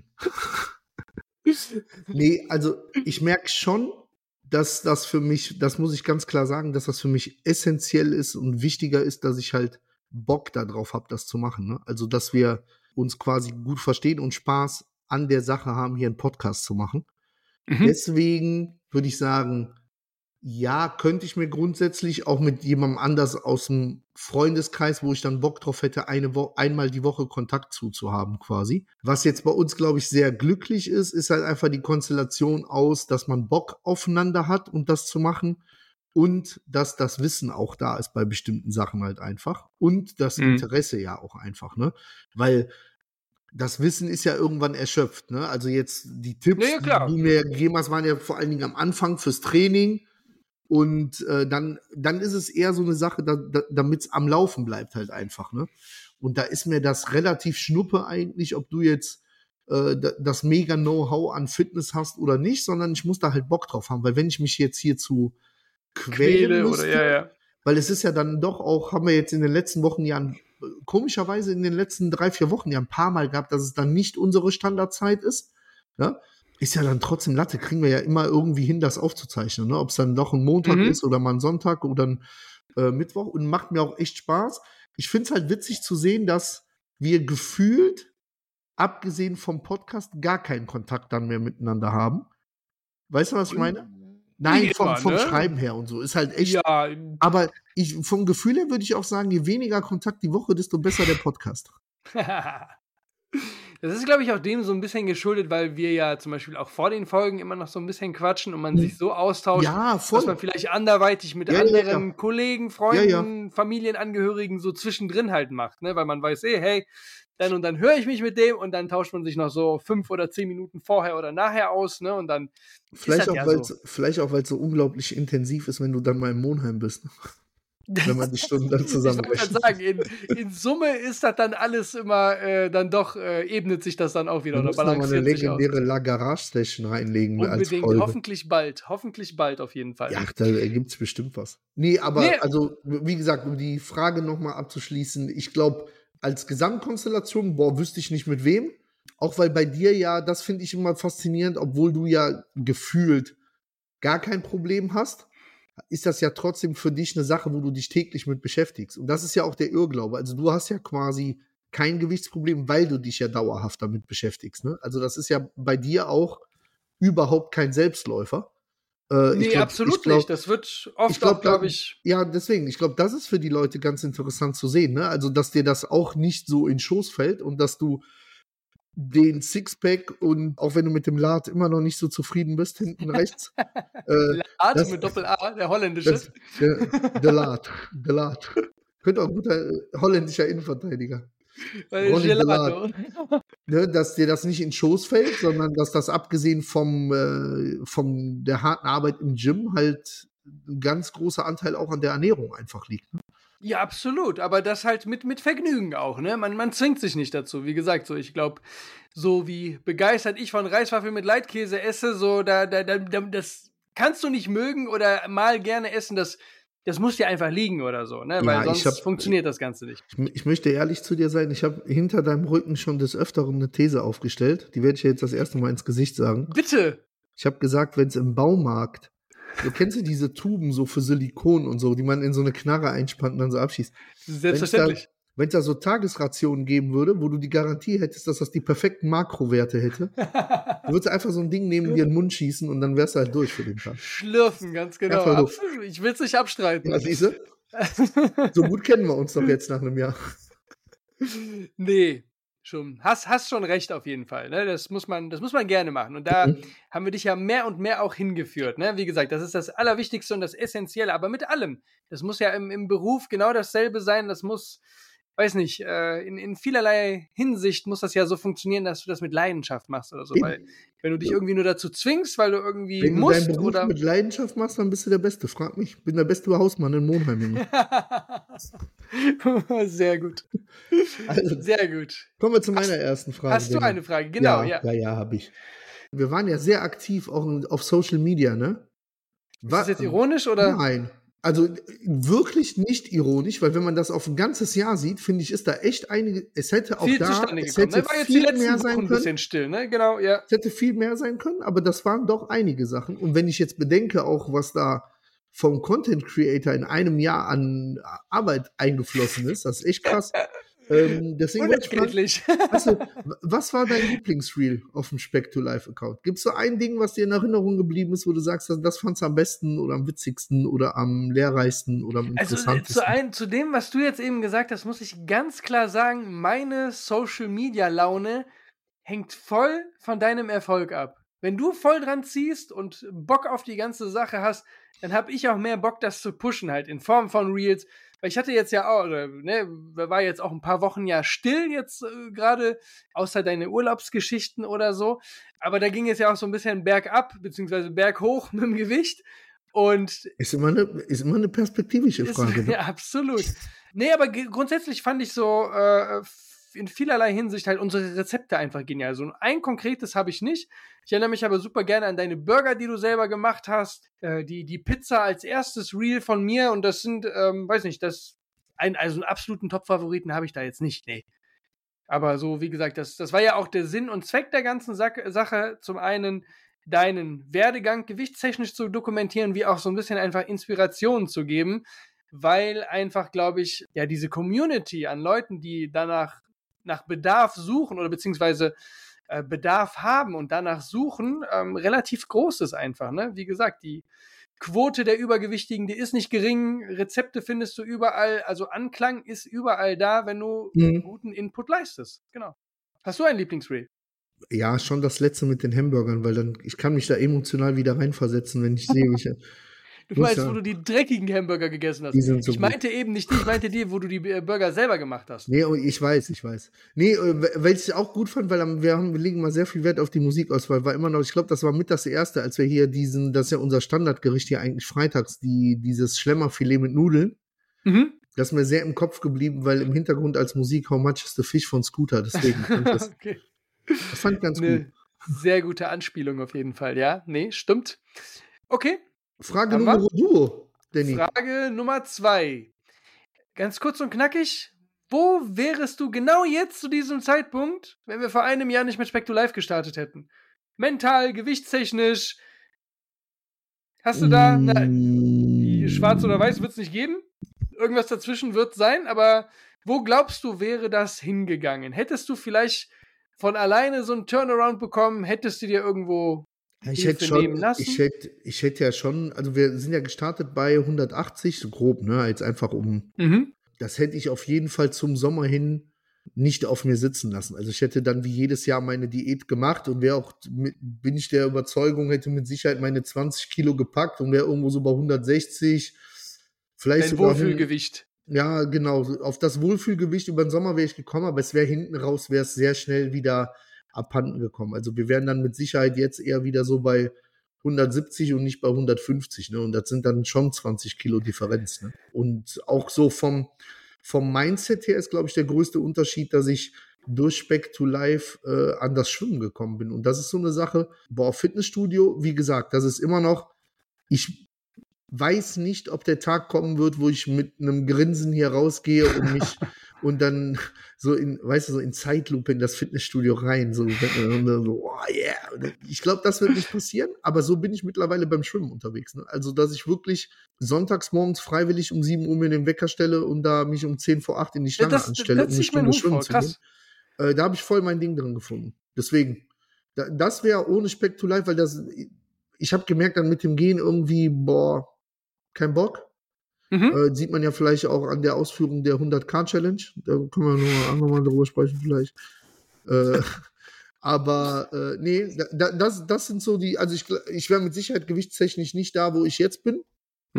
Nee, also ich merke schon, dass das für mich, das muss ich ganz klar sagen, dass das für mich essentiell ist und wichtiger ist, dass ich halt Bock darauf habe, das zu machen. Ne? Also, dass wir uns quasi gut verstehen und Spaß an der Sache haben, hier einen Podcast zu machen. Deswegen würde ich sagen, ja, könnte ich mir grundsätzlich auch mit jemandem anders aus dem Freundeskreis, wo ich dann Bock drauf hätte, einmal die Woche Kontakt zu haben quasi. Was jetzt bei uns, glaube ich, sehr glücklich ist, ist halt einfach die Konstellation aus, dass man Bock aufeinander hat und das zu machen und dass das Wissen auch da ist bei bestimmten Sachen halt einfach und das Interesse ja auch einfach, ne? Weil das Wissen ist ja irgendwann erschöpft, ne? Also jetzt die Tipps, die du mir gegeben hast, waren ja vor allen Dingen am Anfang fürs Training. Und dann ist es eher so eine Sache, damit es am Laufen bleibt halt einfach, ne? Und da ist mir das relativ schnuppe eigentlich, ob du jetzt das mega Know-how an Fitness hast oder nicht, sondern ich muss da halt Bock drauf haben, weil wenn ich mich jetzt hierzu quälen müsste, oder weil es ist ja dann doch auch, haben wir jetzt in den letzten Wochen ja, komischerweise in den letzten 3-4 Wochen ja ein paar Mal gehabt, dass es dann nicht unsere Standardzeit ist, ja? Ist ja dann trotzdem Latte, kriegen wir ja immer irgendwie hin, das aufzuzeichnen, ne? Ob es dann doch ein Montag ist oder mal ein Sonntag oder ein Mittwoch und macht mir auch echt Spaß. Ich finde es halt witzig zu sehen, dass wir gefühlt, abgesehen vom Podcast, gar keinen Kontakt dann mehr miteinander haben. Weißt du, was ich meine? Nein, vom Schreiben her und so. Ist halt echt. Ja. Aber vom Gefühl her würde ich auch sagen, je weniger Kontakt die Woche, desto besser der Podcast. Das ist, glaube ich, auch dem so ein bisschen geschuldet, weil wir ja zum Beispiel auch vor den Folgen immer noch so ein bisschen quatschen und man sich so austauscht, Ja, voll. dass man vielleicht anderweitig mit Ja, anderen Kollegen, Ja, ja. Freunden, Familienangehörigen so zwischendrin halt macht, ne? Weil man weiß, hey, dann und dann höre ich mich mit dem und dann tauscht man sich noch so 5 oder 10 Minuten vorher oder nachher aus, ne? Und dann Vielleicht ist das auch, ja weil so. vielleicht auch, weil es so unglaublich intensiv ist, wenn du dann mal im Monheim bist. Wenn man die Stunden dann Ich wollte zusammenrechnet. gerade sagen, in Summe ist das dann alles immer, dann doch ebnet sich das dann auch wieder Wir oder müssen noch mal eine balanciert sich aus. legendäre La Garage Session reinlegen als Unbedingt, Folge. hoffentlich bald auf jeden Fall. Ja, da ergibt es bestimmt was. Nee, aber Nee. also, wie gesagt, um die Frage nochmal abzuschließen, ich glaube, als Gesamtkonstellation, boah, wüsste ich nicht mit wem. Auch weil bei dir ja, das finde ich immer faszinierend, obwohl du ja gefühlt gar kein Problem hast, ist das ja trotzdem für dich eine Sache, wo du dich täglich mit beschäftigst. Und das ist ja auch der Irrglaube. Also du hast ja quasi kein Gewichtsproblem, weil du dich ja dauerhaft damit beschäftigst. Ne? Also das ist ja bei dir auch überhaupt kein Selbstläufer. Nee, absolut nicht. Das wird oft auch, glaube ich. Ja, deswegen, ich glaube, das ist für die Leute ganz interessant zu sehen. Ne? Also, dass dir das auch nicht so in den Schoß fällt und dass du den Sixpack und auch wenn du mit dem Lad immer noch nicht so zufrieden bist, hinten rechts. Lad das- mit Doppel-A, der holländische. Der Lad. Könnte auch ein guter holländischer Innenverteidiger. Weil Ronny Gelato. Ne, dass dir das nicht in den Schoß fällt, sondern dass das abgesehen von der harten Arbeit im Gym halt ein ganz großer Anteil auch an der Ernährung einfach liegt. Ne? Ja, absolut. Aber das halt mit Vergnügen auch, ne? Man zwingt sich nicht dazu. Wie gesagt, so, ich glaube, so wie begeistert ich von Reiswaffeln mit Leitkäse esse, so, das kannst du nicht mögen oder mal gerne essen, das muss dir einfach liegen oder so, ne? Weil sonst funktioniert das Ganze nicht. Ich möchte ehrlich zu dir sein, ich habe hinter deinem Rücken schon des Öfteren eine These aufgestellt. Die werde ich jetzt das erste Mal ins Gesicht sagen. Bitte! Ich habe gesagt, wenn es im Baumarkt, du kennst ja diese Tuben so für Silikon und so, die man in so eine Knarre einspannt und dann so abschießt. Selbstverständlich. Wenn es da so Tagesrationen geben würde, wo du die Garantie hättest, dass das die perfekten Makrowerte hätte, du würdest einfach so ein Ding neben dir in den Mund schießen und dann wärst du halt durch für den Tag. Schlürfen, ganz genau. Absolut. Ich will es nicht abstreiten. Ja, siehst du? So gut kennen wir uns doch jetzt nach einem Jahr. Nee, schon. Hast schon recht auf jeden Fall. Ne? Das muss man gerne machen. Und da haben wir dich ja mehr und mehr auch hingeführt. Ne? Wie gesagt, das ist das Allerwichtigste und das Essentielle, aber mit allem. Das muss ja im Beruf genau dasselbe sein. Das muss, weiß nicht, in vielerlei Hinsicht muss das ja so funktionieren, dass du das mit Leidenschaft machst oder so. Weil wenn du dich irgendwie nur dazu zwingst, weil du irgendwie wenn musst du deinen Beruf oder mit Leidenschaft machst, dann bist du der Beste. Frag mich. Ich bin der beste Hausmann in Monheim. Junge. Sehr gut. Also, Sehr gut. kommen wir zu meiner ersten Frage. Hast du eine Frage? Genau, ja. Ja, habe ich. Wir waren ja sehr aktiv auch auf Social Media, ne? Ist das jetzt ironisch oder? Nein. Also wirklich nicht ironisch, weil wenn man das auf ein ganzes Jahr sieht, finde ich, ist da echt einige, es hätte auch viel da, zustande es gekommen. hätte Ne? War jetzt viel die letzten mehr Wochen sein ein können. bisschen still, ne? Genau, ja. Es hätte viel mehr sein können, aber das waren doch einige Sachen. Und wenn ich jetzt bedenke, auch was da vom Content Creator in einem Jahr an Arbeit eingeflossen ist, das ist echt krass. Deswegen wollte ich fragen, was war dein Lieblingsreel auf dem Speck to Life Account? Gibt es so ein Ding, was dir in Erinnerung geblieben ist, wo du sagst, das fandst du am besten oder am witzigsten oder am lehrreichsten oder am interessantesten? Also zu dem, was du jetzt eben gesagt hast, muss ich ganz klar sagen, meine Social Media Laune hängt voll von deinem Erfolg ab. Wenn du voll dran ziehst und Bock auf die ganze Sache hast, dann habe ich auch mehr Bock, das zu pushen halt in Form von Reels. Weil ich hatte jetzt ja auch, ne, war jetzt auch ein paar Wochen ja still jetzt gerade, außer deine Urlaubsgeschichten oder so. Aber da ging es ja auch so ein bisschen bergab, beziehungsweise berghoch mit dem Gewicht. Und ist immer eine perspektivische Frage. Ne? Ja, absolut. Nee, aber grundsätzlich fand ich so in vielerlei Hinsicht halt unsere Rezepte einfach genial. So ein konkretes habe ich nicht. Ich erinnere mich aber super gerne an deine Burger, die du selber gemacht hast. Die Pizza als erstes Reel von mir. Und das sind, weiß nicht, also einen absoluten Top-Favoriten habe ich da jetzt nicht. Nee. Aber so, wie gesagt, das war ja auch der Sinn und Zweck der ganzen Sache. Zum einen deinen Werdegang gewichtstechnisch zu dokumentieren, wie auch so ein bisschen einfach Inspirationen zu geben, weil einfach, glaube ich, ja, diese Community an Leuten, die danach nach Bedarf suchen oder beziehungsweise Bedarf haben und danach suchen, relativ groß ist einfach. Ne? Wie gesagt, die Quote der Übergewichtigen, die ist nicht gering, Rezepte findest du überall, also Anklang ist überall da, wenn du guten Input leistest. Genau. Hast du ein Lieblingsreel? Ja, schon das letzte mit den Hamburgern, weil dann, ich kann mich da emotional wieder reinversetzen, wenn ich sehe, Du meinst, wo du die dreckigen Hamburger gegessen hast. Die sind so ich meinte eben nicht die, ich meinte die, wo du die Burger selber gemacht hast. Nee, ich weiß. Nee, weil ich es auch gut fand, weil wir legen mal sehr viel Wert auf die Musikauswahl, war immer noch, ich glaube, das war mit das erste, als wir hier das ist ja unser Standardgericht hier eigentlich freitags, dieses Schlemmerfilet mit Nudeln. Mhm. Das ist mir sehr im Kopf geblieben, weil im Hintergrund als Musik How Much is the Fish von Scooter, deswegen fand ich das, okay. das fand ich ganz gut. Sehr gute Anspielung auf jeden Fall, ja. Nee, stimmt. Okay. Frage Nummer 2, Danny. Frage Nummer 2. Ganz kurz und knackig. Wo wärest du genau jetzt zu diesem Zeitpunkt, wenn wir vor einem Jahr nicht mit Speck to Live gestartet hätten? Mental, gewichtstechnisch. Hast du da, schwarz oder weiß wird es nicht geben. Irgendwas dazwischen wird sein, aber wo glaubst du, wäre das hingegangen? Hättest du vielleicht von alleine so einen Turnaround bekommen? Hättest du dir irgendwo nehmen lassen? Ich hätte ja schon, also wir sind ja gestartet bei 180, so grob, ne, jetzt einfach das hätte ich auf jeden Fall zum Sommer hin nicht auf mir sitzen lassen. Also ich hätte dann wie jedes Jahr meine Diät gemacht und bin ich der Überzeugung, hätte mit Sicherheit meine 20 Kilo gepackt und wäre irgendwo so bei 160, vielleicht sogar Wohlfühlgewicht. Ja, genau, auf das Wohlfühlgewicht über den Sommer wäre ich gekommen, aber es wäre hinten raus, wäre es sehr schnell wieder abhanden gekommen. Also wir wären dann mit Sicherheit jetzt eher wieder so bei 170 und nicht bei 150, ne? Und das sind dann schon 20 Kilo Differenz, ne? Und auch so vom Mindset her ist, glaube ich, der größte Unterschied, dass ich durch Speck to Live an das Schwimmen gekommen bin. Und das ist so eine Sache, Fitnessstudio, wie gesagt, das ist immer noch, ich weiß nicht, ob der Tag kommen wird, wo ich mit einem Grinsen hier rausgehe und mich und dann so in Zeitlupe in das Fitnessstudio rein, so oh yeah. Ich glaube, das wird nicht passieren, aber so bin ich mittlerweile beim Schwimmen unterwegs, ne? Also, dass ich wirklich sonntags morgens freiwillig um 7 Uhr mir den Wecker stelle und da mich um 10 vor 8 in die Stange anstelle, um eine Stunde schwimmen zu gehen. Da habe ich voll mein Ding drin gefunden. Deswegen, das wäre ohne Speck to Live, weil ich habe gemerkt dann mit dem Gehen irgendwie, kein Bock. Sieht man ja vielleicht auch an der Ausführung der 100K-Challenge. Da können wir noch mal darüber sprechen vielleicht. Aber nee, das sind so die, also ich wäre mit Sicherheit gewichtstechnisch nicht da, wo ich jetzt bin.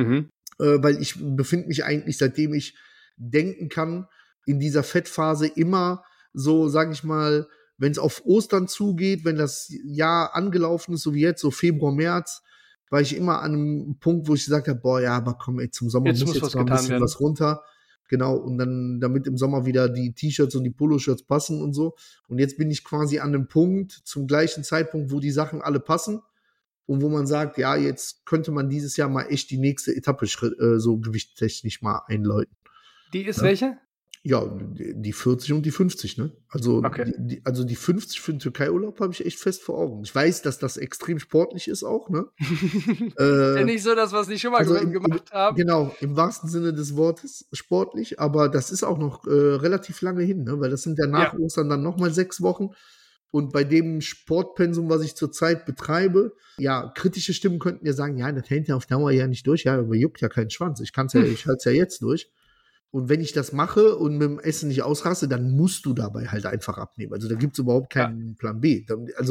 Weil ich befinde mich eigentlich, seitdem ich denken kann, in dieser Fettphase immer so, sage ich mal, wenn es auf Ostern zugeht, wenn das Jahr angelaufen ist, so wie jetzt, so Februar, März, war ich immer an einem Punkt, wo ich gesagt habe, ja, aber komm, ey, zum Sommer muss jetzt mal ein bisschen was runter. Genau, und dann, damit im Sommer wieder die T-Shirts und die Poloshirts passen und so. Und jetzt bin ich quasi an einem Punkt, zum gleichen Zeitpunkt, wo die Sachen alle passen und wo man sagt, ja, jetzt könnte man dieses Jahr mal echt die nächste Etappe so gewichtstechnisch mal einläuten. Die ist welche? Ja, die 40 und die 50, ne? Also, okay. Die 50 für den Türkei-Urlaub habe ich echt fest vor Augen. Ich weiß, dass das extrem sportlich ist auch, ne? Ist ja nicht so, dass wir es nicht schon mal gemacht haben. Genau, im wahrsten Sinne des Wortes sportlich, aber das ist auch noch relativ lange hin, ne? Weil das sind ja nach Ostern dann nochmal 6 Wochen. Und bei dem Sportpensum, was ich zurzeit betreibe, ja, kritische Stimmen könnten ja sagen, ja, das hält ja auf Dauer ja nicht durch, ja, aber juckt ja keinen Schwanz. Ich halte es ja jetzt durch. Und wenn ich das mache und mit dem Essen nicht ausraste, dann musst du dabei halt einfach abnehmen. Also da gibt es überhaupt keinen Plan B.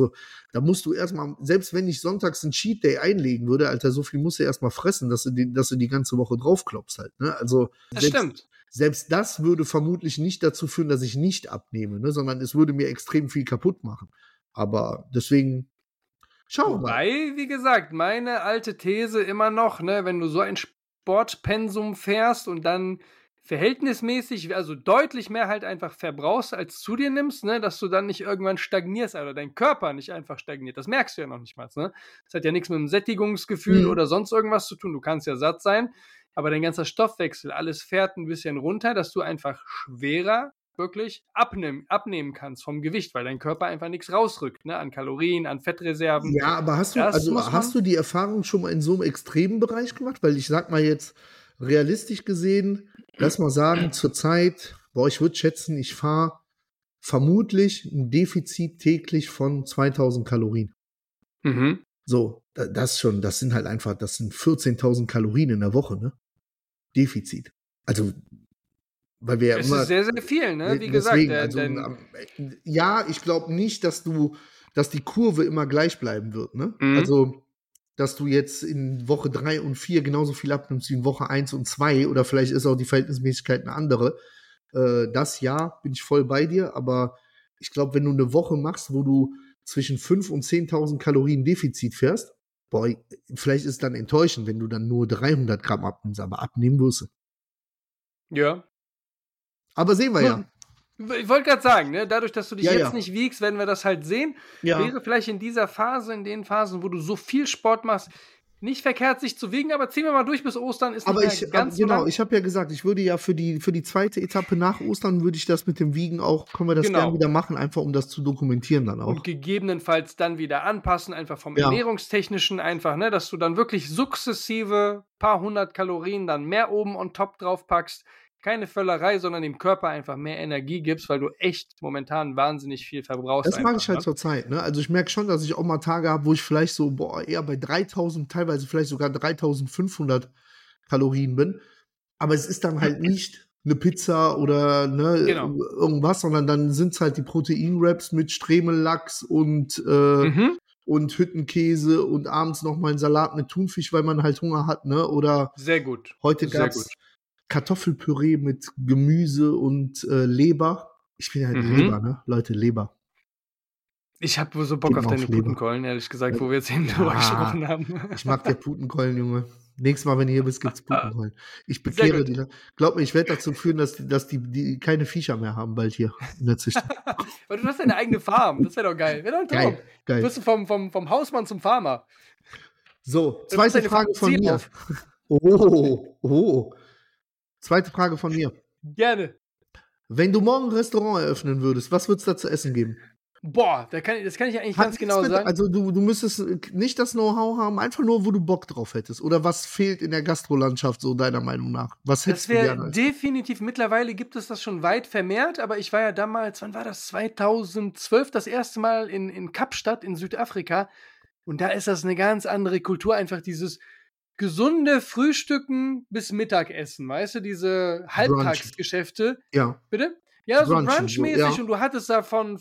Da musst du erstmal, selbst wenn ich sonntags einen Cheat Day einlegen würde, Alter, so viel musst du erstmal fressen, dass du die ganze Woche draufklopfst halt. Ne? Also das stimmt. Selbst das würde vermutlich nicht dazu führen, dass ich nicht abnehme, ne? Sondern es würde mir extrem viel kaputt machen. Aber deswegen schauen wir mal. Wobei, wie gesagt, meine alte These immer noch, ne, wenn du so ein Sportpensum fährst und dann verhältnismäßig, also deutlich mehr halt einfach verbrauchst, als zu dir nimmst, ne, dass du dann nicht irgendwann stagnierst oder dein Körper nicht einfach stagniert. Das merkst du ja noch nicht mal, ne? Das hat ja nichts mit dem Sättigungsgefühl oder sonst irgendwas zu tun. Du kannst ja satt sein, aber dein ganzer Stoffwechsel, alles fährt ein bisschen runter, dass du einfach schwerer wirklich abnehmen kannst vom Gewicht, weil dein Körper einfach nichts rausrückt, ne, an Kalorien, an Fettreserven. Ja, aber hast du die Erfahrung schon mal in so einem extremen Bereich gemacht? Weil ich sag mal jetzt, realistisch gesehen, lass mal sagen, zurzeit, ich würde schätzen, ich fahre vermutlich ein Defizit täglich von 2000 Kalorien. So, das sind halt einfach, das sind 14.000 Kalorien in der Woche, ne? Defizit. Also, Weil wir ja Es immer, ist sehr, sehr viel, ne? Wie gesagt, deswegen, also, ja, ich glaube nicht, dass die Kurve immer gleich bleiben wird, ne? Also, dass du jetzt in Woche 3 und 4 genauso viel abnimmst wie in Woche 1 und 2 oder vielleicht ist auch die Verhältnismäßigkeit eine andere. Das Jahr bin ich voll bei dir, aber ich glaube, wenn du eine Woche machst, wo du zwischen 5.000 und 10.000 Kalorien Defizit fährst, boah, vielleicht ist es dann enttäuschend, wenn du dann nur 300 Gramm abnimmst, aber abnehmen wirst du. Ja. Aber sehen wir ja. Ich wollte gerade sagen, ne, dadurch, dass du dich jetzt Ja. nicht wiegst, werden wir das halt sehen. Ja. Wäre vielleicht in dieser Phase, in den Phasen, wo du so viel Sport machst, nicht verkehrt, sich zu wiegen, aber ziehen wir mal durch bis Ostern, ist Aber nicht mehr ganz so lang. ich habe ja gesagt, ich würde ja für die zweite Etappe nach Ostern würde ich das mit dem Wiegen auch, können wir das Genau. gern wieder machen, einfach um das zu dokumentieren dann auch. Und gegebenenfalls dann wieder anpassen, einfach vom Ja. Ernährungstechnischen einfach, ne, dass du dann wirklich sukzessive paar hundert Kalorien dann mehr oben on top drauf packst. Keine Völlerei, sondern dem Körper einfach mehr Energie gibst, weil du echt momentan wahnsinnig viel verbrauchst. Das mache einfach, ich halt ne? zur Zeit, ne? Also ich merke schon, dass ich auch mal Tage habe, wo ich vielleicht so, eher bei 3.000, teilweise vielleicht sogar 3.500 Kalorien bin. Aber es ist dann halt nicht eine Pizza oder ne, Genau. irgendwas, sondern dann sind es halt die Proteinwraps mit Stremellachs und Hüttenkäse und abends noch mal ein Salat mit Thunfisch, weil man halt Hunger hat, ne? Oder Sehr gut. heute Sehr gab es gut. Kartoffelpüree mit Gemüse und Leber. Ich bin halt Leber, ne? Leute, Leber. Ich habe so Bock Gib auf mal deine auf Leber. Putenkeulen, ehrlich gesagt, wo wir jetzt eben Ja. drüber gesprochen haben. Ich mag dir Putenkeulen, Junge. Nächstes Mal, wenn du hier bist, gibt's Putenkeulen. Ich Sehr bekehre gut. die. Glaub mir, ich werde dazu führen, dass die keine Viecher mehr haben bald hier in der Züchtung. Aber du hast deine eigene Farm, das wäre doch geil. Wäre doch ein Traum. Geil. Wirst du vom Hausmann zum Farmer. So, Du zweite machst deine Frage von Fantasie mir. auf. Oh. Zweite Frage von mir. Gerne. Wenn du morgen ein Restaurant eröffnen würdest, was würd's da zu essen geben? Boah, das kann ich eigentlich ganz genau sagen. Also du müsstest nicht das Know-how haben, einfach nur, wo du Bock drauf hättest. Oder was fehlt in der Gastrolandschaft, so deiner Meinung nach? Was hättest Das du wäre gerne? definitiv, mittlerweile gibt es das schon weit vermehrt, aber ich war ja damals, wann war das? 2012 das erste Mal in Kapstadt in Südafrika. Und da ist das eine ganz andere Kultur, einfach dieses gesunde Frühstücken bis Mittagessen, weißt du, diese Halbtagsgeschäfte. Ja. Bitte? Ja, so Brunchen, brunchmäßig, so, ja. und du hattest da von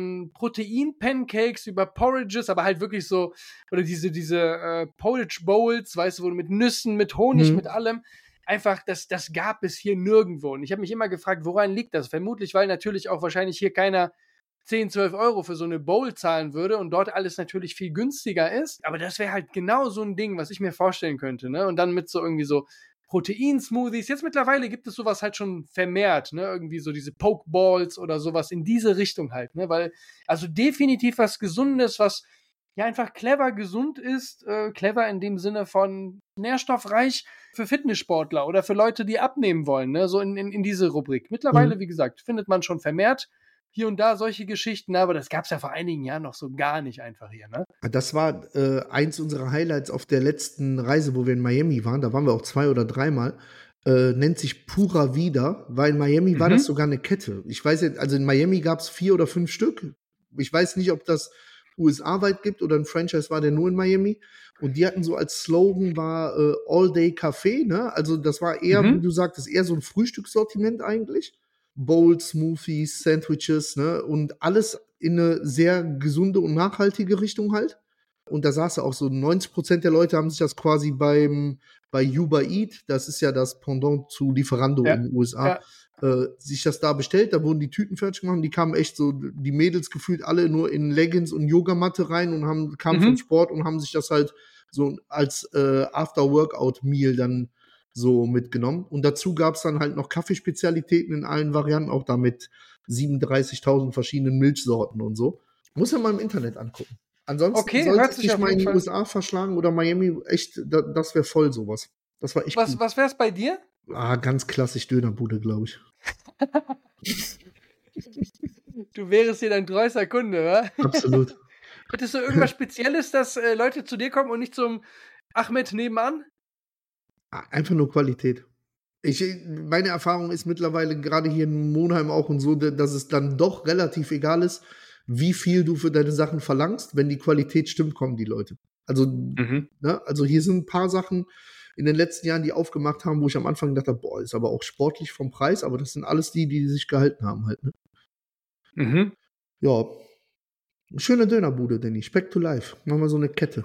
Protein-Pancakes über Porridges, aber halt wirklich so, oder diese Porridge-Bowls, weißt du, wo du mit Nüssen, mit Honig, mit allem, einfach, das gab es hier nirgendwo. Und ich habe mich immer gefragt, woran liegt das? Vermutlich, weil natürlich auch wahrscheinlich hier keiner 10, 12 Euro für so eine Bowl zahlen würde und dort alles natürlich viel günstiger ist. Aber das wäre halt genau so ein Ding, was ich mir vorstellen könnte, ne? Und dann mit so irgendwie so Protein-Smoothies. Jetzt mittlerweile gibt es sowas halt schon vermehrt, ne? Irgendwie so diese Pokeballs oder sowas in diese Richtung halt, ne? Weil, also definitiv was Gesundes, was ja einfach clever gesund ist, clever in dem Sinne von nährstoffreich für Fitnesssportler oder für Leute, die abnehmen wollen, ne? So in diese Rubrik. Mittlerweile, wie gesagt, findet man schon vermehrt hier und da solche Geschichten, aber das gab es ja vor einigen Jahren noch so gar nicht einfach hier, ne? Das war eins unserer Highlights auf der letzten Reise, wo wir in Miami waren. Da waren wir auch 2 oder 3 Mal. Nennt sich Pura Vida, weil in Miami war das sogar eine Kette. Ich weiß jetzt, also in Miami gab es 4 oder 5 Stück. Ich weiß nicht, ob das USA-weit gibt oder ein Franchise war, der nur in Miami. Und die hatten so als Slogan war All-Day-Café, ne? Also das war eher, wie du sagtest, eher so ein Frühstückssortiment eigentlich. Bowls, Smoothies, Sandwiches, ne? Und alles in eine sehr gesunde und nachhaltige Richtung halt. Und da saß auch so 90% der Leute haben sich das quasi bei Uber Eat, das ist ja das Pendant zu Lieferando in den USA, sich das da bestellt. Da wurden die Tüten fertig gemacht. Die kamen echt so, die Mädels gefühlt alle nur in Leggings und Yogamatte rein und kamen vom Sport und haben sich das halt so als After-Workout-Meal dann so mitgenommen. Und dazu gab es dann halt noch Kaffeespezialitäten in allen Varianten, auch da mit 37.000 verschiedenen Milchsorten und so. Muss ja mal im Internet angucken. Ansonsten sollte ich mal in die USA verschlagen oder Miami, echt, das wäre voll sowas. Das war echt gut. Was wär's bei dir? Ganz klassisch Dönerbude, glaube ich. Du wärst hier dein treuester Kunde, wa? Absolut. Hättest du irgendwas Spezielles, dass Leute zu dir kommen und nicht zum Ahmed nebenan? Einfach nur Qualität. Meine Erfahrung ist mittlerweile, gerade hier in Monheim auch und so, dass es dann doch relativ egal ist, wie viel du für deine Sachen verlangst. Wenn die Qualität stimmt, kommen die Leute. Also, ne, also hier sind ein paar Sachen, in den letzten Jahren, die aufgemacht haben, wo ich am Anfang gedacht habe, boah, ist aber auch sportlich vom Preis, aber das sind alles die sich gehalten haben halt, ne? Mhm. Ja, schöne Dönerbude, Danny. Speck to Life. Machen wir so eine Kette.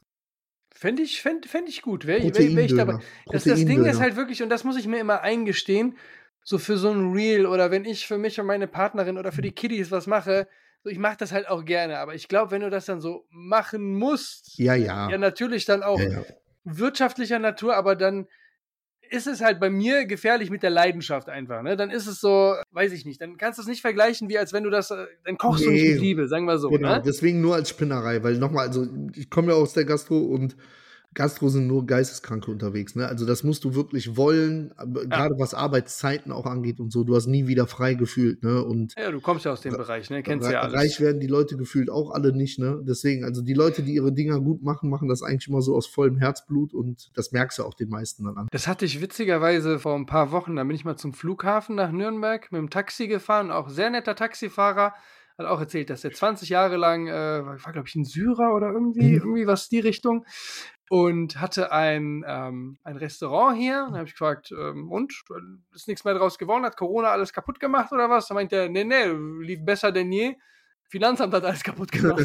Fänd ich gut. Wär ich dabei. Das Ding ist halt wirklich, und das muss ich mir immer eingestehen, so für so ein Reel oder wenn ich für mich und meine Partnerin oder für die Kiddies was mache, so ich mache das halt auch gerne. Aber ich glaube, wenn du das dann so machen musst, ja natürlich dann auch wirtschaftlicher Natur, aber dann ist es halt bei mir gefährlich mit der Leidenschaft einfach, ne? Dann ist es so, weiß ich nicht, dann kannst du es nicht vergleichen, wie als wenn du das, dann kochst du nicht mit Liebe, sagen wir so, genau, ne? deswegen nur als Spinnerei, weil nochmal, also ich komme ja aus der Gastro und Gastro sind nur Geisteskranke unterwegs, ne? Also das musst du wirklich wollen, gerade was Arbeitszeiten auch angeht und so, du hast nie wieder frei gefühlt, ne? Und ja, du kommst ja aus dem Bereich, ne? Kennst ja alles. Reich werden die Leute gefühlt auch alle nicht, ne? Deswegen, also die Leute, die ihre Dinger gut machen, machen das eigentlich immer so aus vollem Herzblut und das merkst du auch den meisten dann an. Das hatte ich witzigerweise vor ein paar Wochen, da bin ich mal zum Flughafen nach Nürnberg mit dem Taxi gefahren, auch sehr netter Taxifahrer, hat auch erzählt, dass er 20 Jahre lang, war glaube ich ein Syrer oder irgendwie was die Richtung, und hatte ein Restaurant hier. Und da habe ich gefragt, und? Ist nichts mehr draus geworden? Hat Corona alles kaputt gemacht oder was? Da meint er, nee, lief besser denn je. Finanzamt hat alles kaputt gemacht.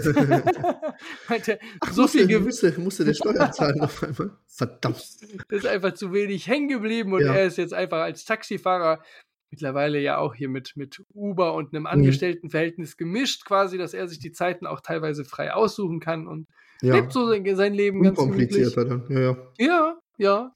Meinte, so viel musste der Steuern zahlen auf einmal. Verdammt. Das ist einfach zu wenig hängen geblieben und er ist jetzt einfach als Taxifahrer mittlerweile ja auch hier mit Uber und einem Angestelltenverhältnis gemischt quasi, dass er sich die Zeiten auch teilweise frei aussuchen kann und lebt so sein Leben ganz gemütlich. Dann, Ja.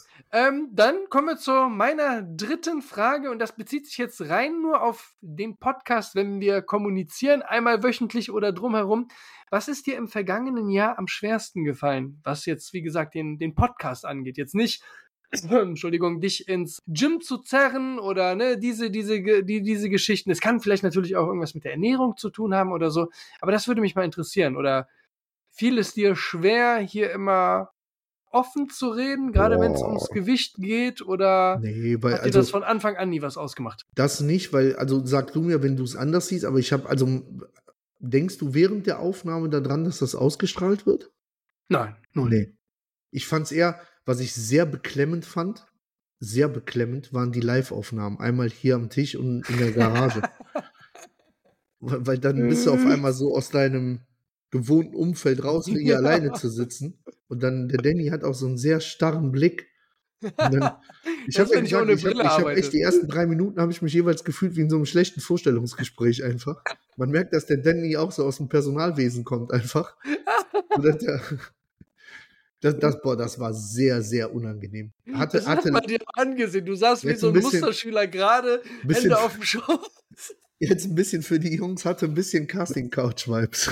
Dann kommen wir zu meiner dritten Frage und das bezieht sich jetzt rein nur auf den Podcast, wenn wir kommunizieren, einmal wöchentlich oder drumherum. Was ist dir im vergangenen Jahr am schwersten gefallen, was jetzt, wie gesagt, den Podcast angeht? Jetzt nicht, Entschuldigung, dich ins Gym zu zerren oder ne, diese Geschichten. Es kann vielleicht natürlich auch irgendwas mit der Ernährung zu tun haben oder so, aber das würde mich mal interessieren. Oder fiel es dir schwer, hier immer offen zu reden, gerade wenn es ums Gewicht geht, oder hat dir das von Anfang an nie was ausgemacht? Das nicht, weil, also sag du mir, wenn du es anders siehst, aber denkst du während der Aufnahme daran, dass das ausgestrahlt wird? Nein. Nee. Ich fand es eher, was ich sehr beklemmend fand, waren die Live-Aufnahmen. Einmal hier am Tisch und in der Garage. Weil dann bist du auf einmal so aus deinem gewohnten Umfeld raus, hier alleine zu sitzen. Und dann, der Danny hat auch so einen sehr starren Blick. Ich habe echt die ersten 3 Minuten habe ich mich jeweils gefühlt wie in so einem schlechten Vorstellungsgespräch einfach. Man merkt, dass der Danny auch so aus dem Personalwesen kommt einfach. Das war sehr, sehr unangenehm. Das hat man dir angesehen. Du saßt wie so ein Musterschüler gerade, Hände auf dem Schoß. Jetzt ein bisschen für die Jungs, hatte ein bisschen Casting-Couch-Vibes.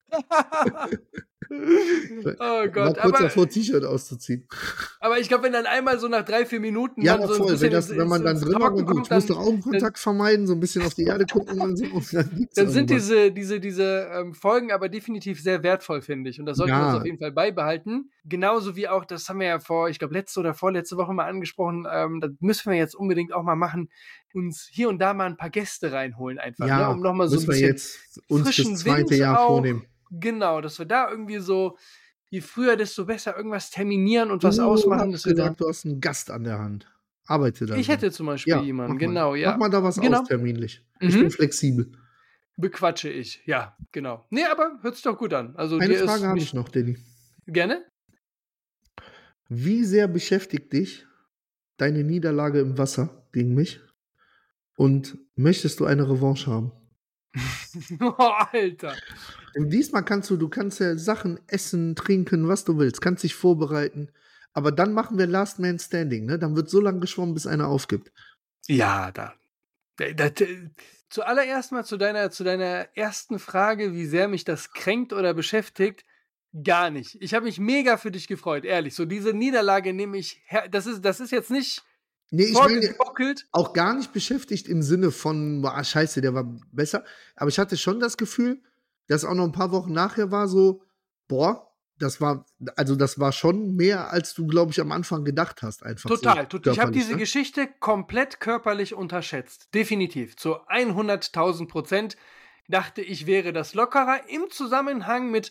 Oh Gott. War kurz davor, T-Shirt auszuziehen. Aber ich glaube, wenn dann einmal so nach 3-4 Minuten ja, dann so voll, wenn man dann drin war, gut, ich musste Augenkontakt vermeiden, so ein bisschen auf die Erde gucken und so. Und dann sind diese Folgen aber definitiv sehr wertvoll, finde ich. Und das sollten wir uns auf jeden Fall beibehalten. Genauso wie auch, das haben wir ja ich glaube, letzte oder vorletzte Woche mal angesprochen, das müssen wir jetzt unbedingt auch mal machen, uns hier und da mal ein paar Gäste reinholen einfach, ne, um nochmal so ein bisschen jetzt uns frischen das zweite Wind Jahr auch, vornehmen. Genau, dass wir da irgendwie so, je früher, desto besser irgendwas terminieren und was ausmachen. Du hast gesagt, du hast einen Gast an der Hand. Arbeite da. Ich hätte zum Beispiel jemanden, genau, ja. Mach mal da was aus, terminlich. Ich bin flexibel. Bequatsche ich, ja, genau. Nee, aber hört sich doch gut an. Also, eine Frage habe ich noch, Danny. Gerne? Wie sehr beschäftigt dich deine Niederlage im Wasser gegen mich? Und möchtest du eine Revanche haben? Oh, Alter. Diesmal kannst du ja Sachen essen, trinken, was du willst, kannst dich vorbereiten. Aber dann machen wir Last Man Standing, ne? Dann wird so lange geschwommen, bis einer aufgibt. Ja, zuallererst mal zu deiner ersten Frage, wie sehr mich das kränkt oder beschäftigt. Gar nicht. Ich habe mich mega für dich gefreut, ehrlich. So diese Niederlage nehme ich, das ist jetzt nicht ich meine, auch gar nicht beschäftigt im Sinne von, scheiße, der war besser. Aber ich hatte schon das Gefühl, dass auch noch ein paar Wochen nachher war so, das war schon mehr, als du, glaube ich, am Anfang gedacht hast. Einfach total. So ich habe diese Geschichte komplett körperlich unterschätzt. Definitiv. Zu 100.000% dachte ich, wäre das lockerer im Zusammenhang mit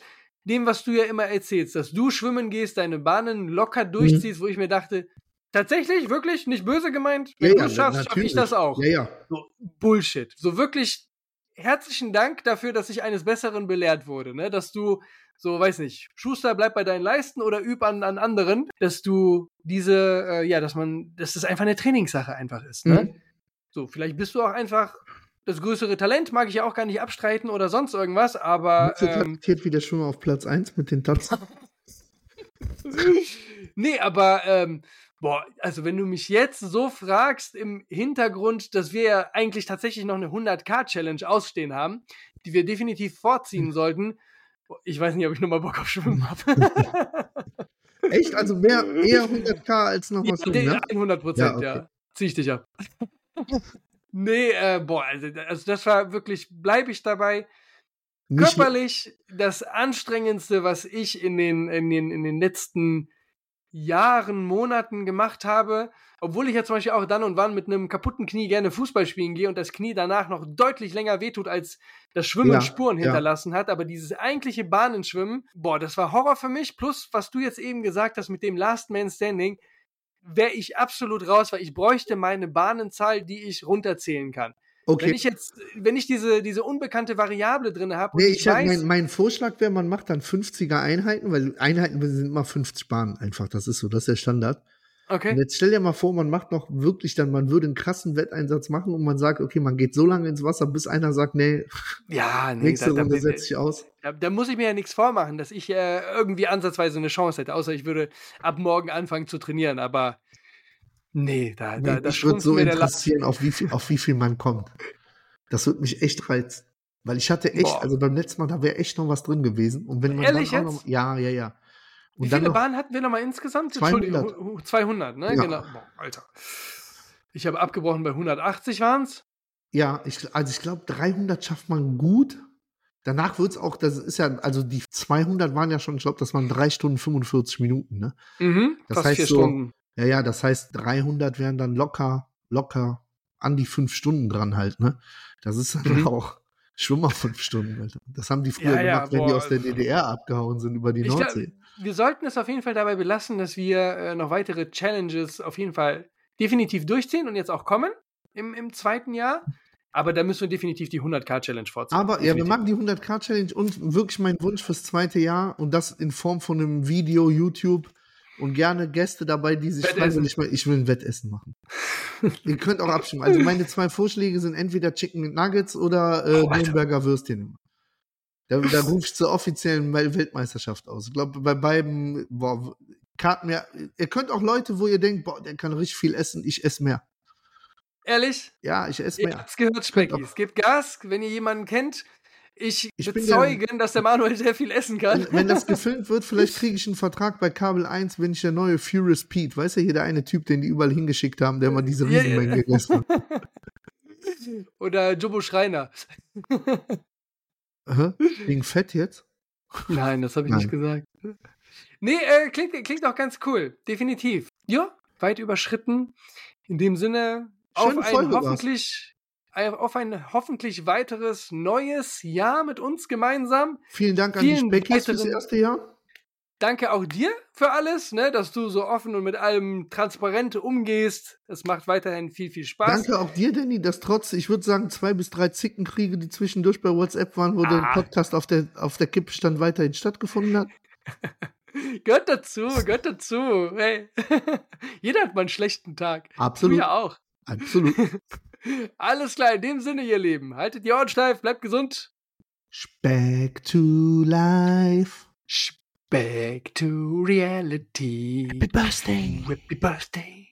dem, was du ja immer erzählst, dass du schwimmen gehst, deine Bahnen locker durchziehst, wo ich mir dachte, tatsächlich, wirklich, nicht böse gemeint, wenn du es schaffst, schaffe ich das auch. Ja. So, Bullshit. So wirklich herzlichen Dank dafür, dass ich eines Besseren belehrt wurde, ne? Dass du so, weiß nicht, Schuster, bleib bei deinen Leisten oder üb an anderen, dass du diese, dass das einfach eine Trainingssache einfach ist, ne? So, vielleicht bist du auch einfach das größere Talent, mag ich ja auch gar nicht abstreiten oder sonst irgendwas, aber Geht wieder schon mal auf Platz 1 mit den Tatzen. nee, aber also wenn du mich jetzt so fragst im Hintergrund, dass wir ja eigentlich tatsächlich noch eine 100k-Challenge ausstehen haben, die wir definitiv vorziehen sollten, ich weiß nicht, ob ich nochmal Bock auf Schwimmen habe. Echt? Also eher 100k als noch was Schwimmen, ne? 100%, ja. Zieh ich dich ab. Nee, also das war wirklich, bleibe ich dabei, körperlich das Anstrengendste, was ich in den letzten Jahren, Monaten gemacht habe, obwohl ich ja zum Beispiel auch dann und wann mit einem kaputten Knie gerne Fußball spielen gehe und das Knie danach noch deutlich länger wehtut, als das Schwimmen Spuren hinterlassen hat, aber dieses eigentliche Bahnenschwimmen, das war Horror für mich, plus was du jetzt eben gesagt hast mit dem Last Man Standing, wäre ich absolut raus, weil ich bräuchte meine Bahnenzahl, die ich runterzählen kann. Okay. Wenn ich diese unbekannte Variable drin habe und ich weiß... Mein Vorschlag wäre, man macht dann 50er Einheiten, weil Einheiten sind immer 50 Bahnen einfach, das ist so, das ist der Standard. Okay. Und jetzt stell dir mal vor, man macht noch wirklich dann, man würde einen krassen Wetteinsatz machen und man sagt, okay, man geht so lange ins Wasser, bis einer sagt, nächste Runde setze ich aus. Da muss ich mir ja nichts vormachen, dass ich irgendwie ansatzweise eine Chance hätte, außer ich würde ab morgen anfangen zu trainieren, aber nee, mich würde so interessieren, auf wie viel man kommt. Das würde mich echt reizen. Weil ich hatte echt, also beim letzten Mal, da wäre echt noch was drin gewesen. Und wenn man ehrlich dann auch jetzt? noch, ja. Und wie viele Bahnen hatten wir nochmal insgesamt? 200. Entschuldigung, 200, ne? Ja. Genau. Boah, Alter. Ich habe abgebrochen bei 180 waren's. Ja, ich glaube, 300 schafft man gut. Danach wird's auch, das ist ja, also die 200 waren ja schon, ich glaube, das waren 3 Stunden 45 Minuten, ne? Das fast heißt 4 Stunden. Ja, das heißt 300 wären dann locker an die 5 Stunden dran halt, ne? Das ist dann auch Schwimmer 5 Stunden, Alter. Das haben die früher gemacht, wenn die aus der DDR abgehauen sind über die Nordsee. Wir sollten es auf jeden Fall dabei belassen, dass wir noch weitere Challenges auf jeden Fall definitiv durchziehen und jetzt auch kommen im zweiten Jahr. Aber da müssen wir definitiv die 100k-Challenge vorziehen. Aber definitiv. Ja, wir machen die 100k-Challenge und wirklich mein Wunsch fürs zweite Jahr und das in Form von einem Video, YouTube und gerne Gäste dabei, die sich fragen, ich will ein Wettessen machen. Ihr könnt auch abstimmen. Also meine 2 Vorschläge sind entweder Chicken Nuggets oder Nürnberger Würstchen. Da rufe ich zur offiziellen Weltmeisterschaft aus. Ich glaube, bei beiden, Karten mehr. Ihr könnt auch Leute, wo ihr denkt, der kann richtig viel essen, ich esse mehr. Ehrlich? Ja, ich esse mehr. Es gehört Specki. Es gibt Gas, wenn ihr jemanden kennt. Ich bezeuge, dass der Manuel sehr viel essen kann. Wenn das gefilmt wird, vielleicht kriege ich einen Vertrag bei Kabel 1, wenn ich der neue Furious Pete, weißt du, hier der eine Typ, den die überall hingeschickt haben, der mal diese Riesenmengen gegessen hat. Oder Jumbo Schreiner. Wegen Fett jetzt? Nein, das habe ich nicht gesagt. Nee, klingt auch ganz cool. Definitiv. Ja, weit überschritten. In dem Sinne, auf ein hoffentlich weiteres neues Jahr mit uns gemeinsam. Vielen Dank an die Speckis fürs erste Jahr. Danke auch dir für alles, ne, dass du so offen und mit allem transparent umgehst. Es macht weiterhin viel, viel Spaß. Danke auch dir, Danny, dass trotz, ich würde sagen, 2 bis 3 Zickenkriege, die zwischendurch bei WhatsApp waren, wo der Podcast auf der Kippe stand, weiterhin stattgefunden hat. Gehört dazu. Hey. Jeder hat mal einen schlechten Tag. Absolut. Du ja auch. Absolut. Alles klar, in dem Sinne, ihr Lieben. Haltet die Ohren steif, bleibt gesund. Back to life. Back to reality. Happy birthday. Happy birthday.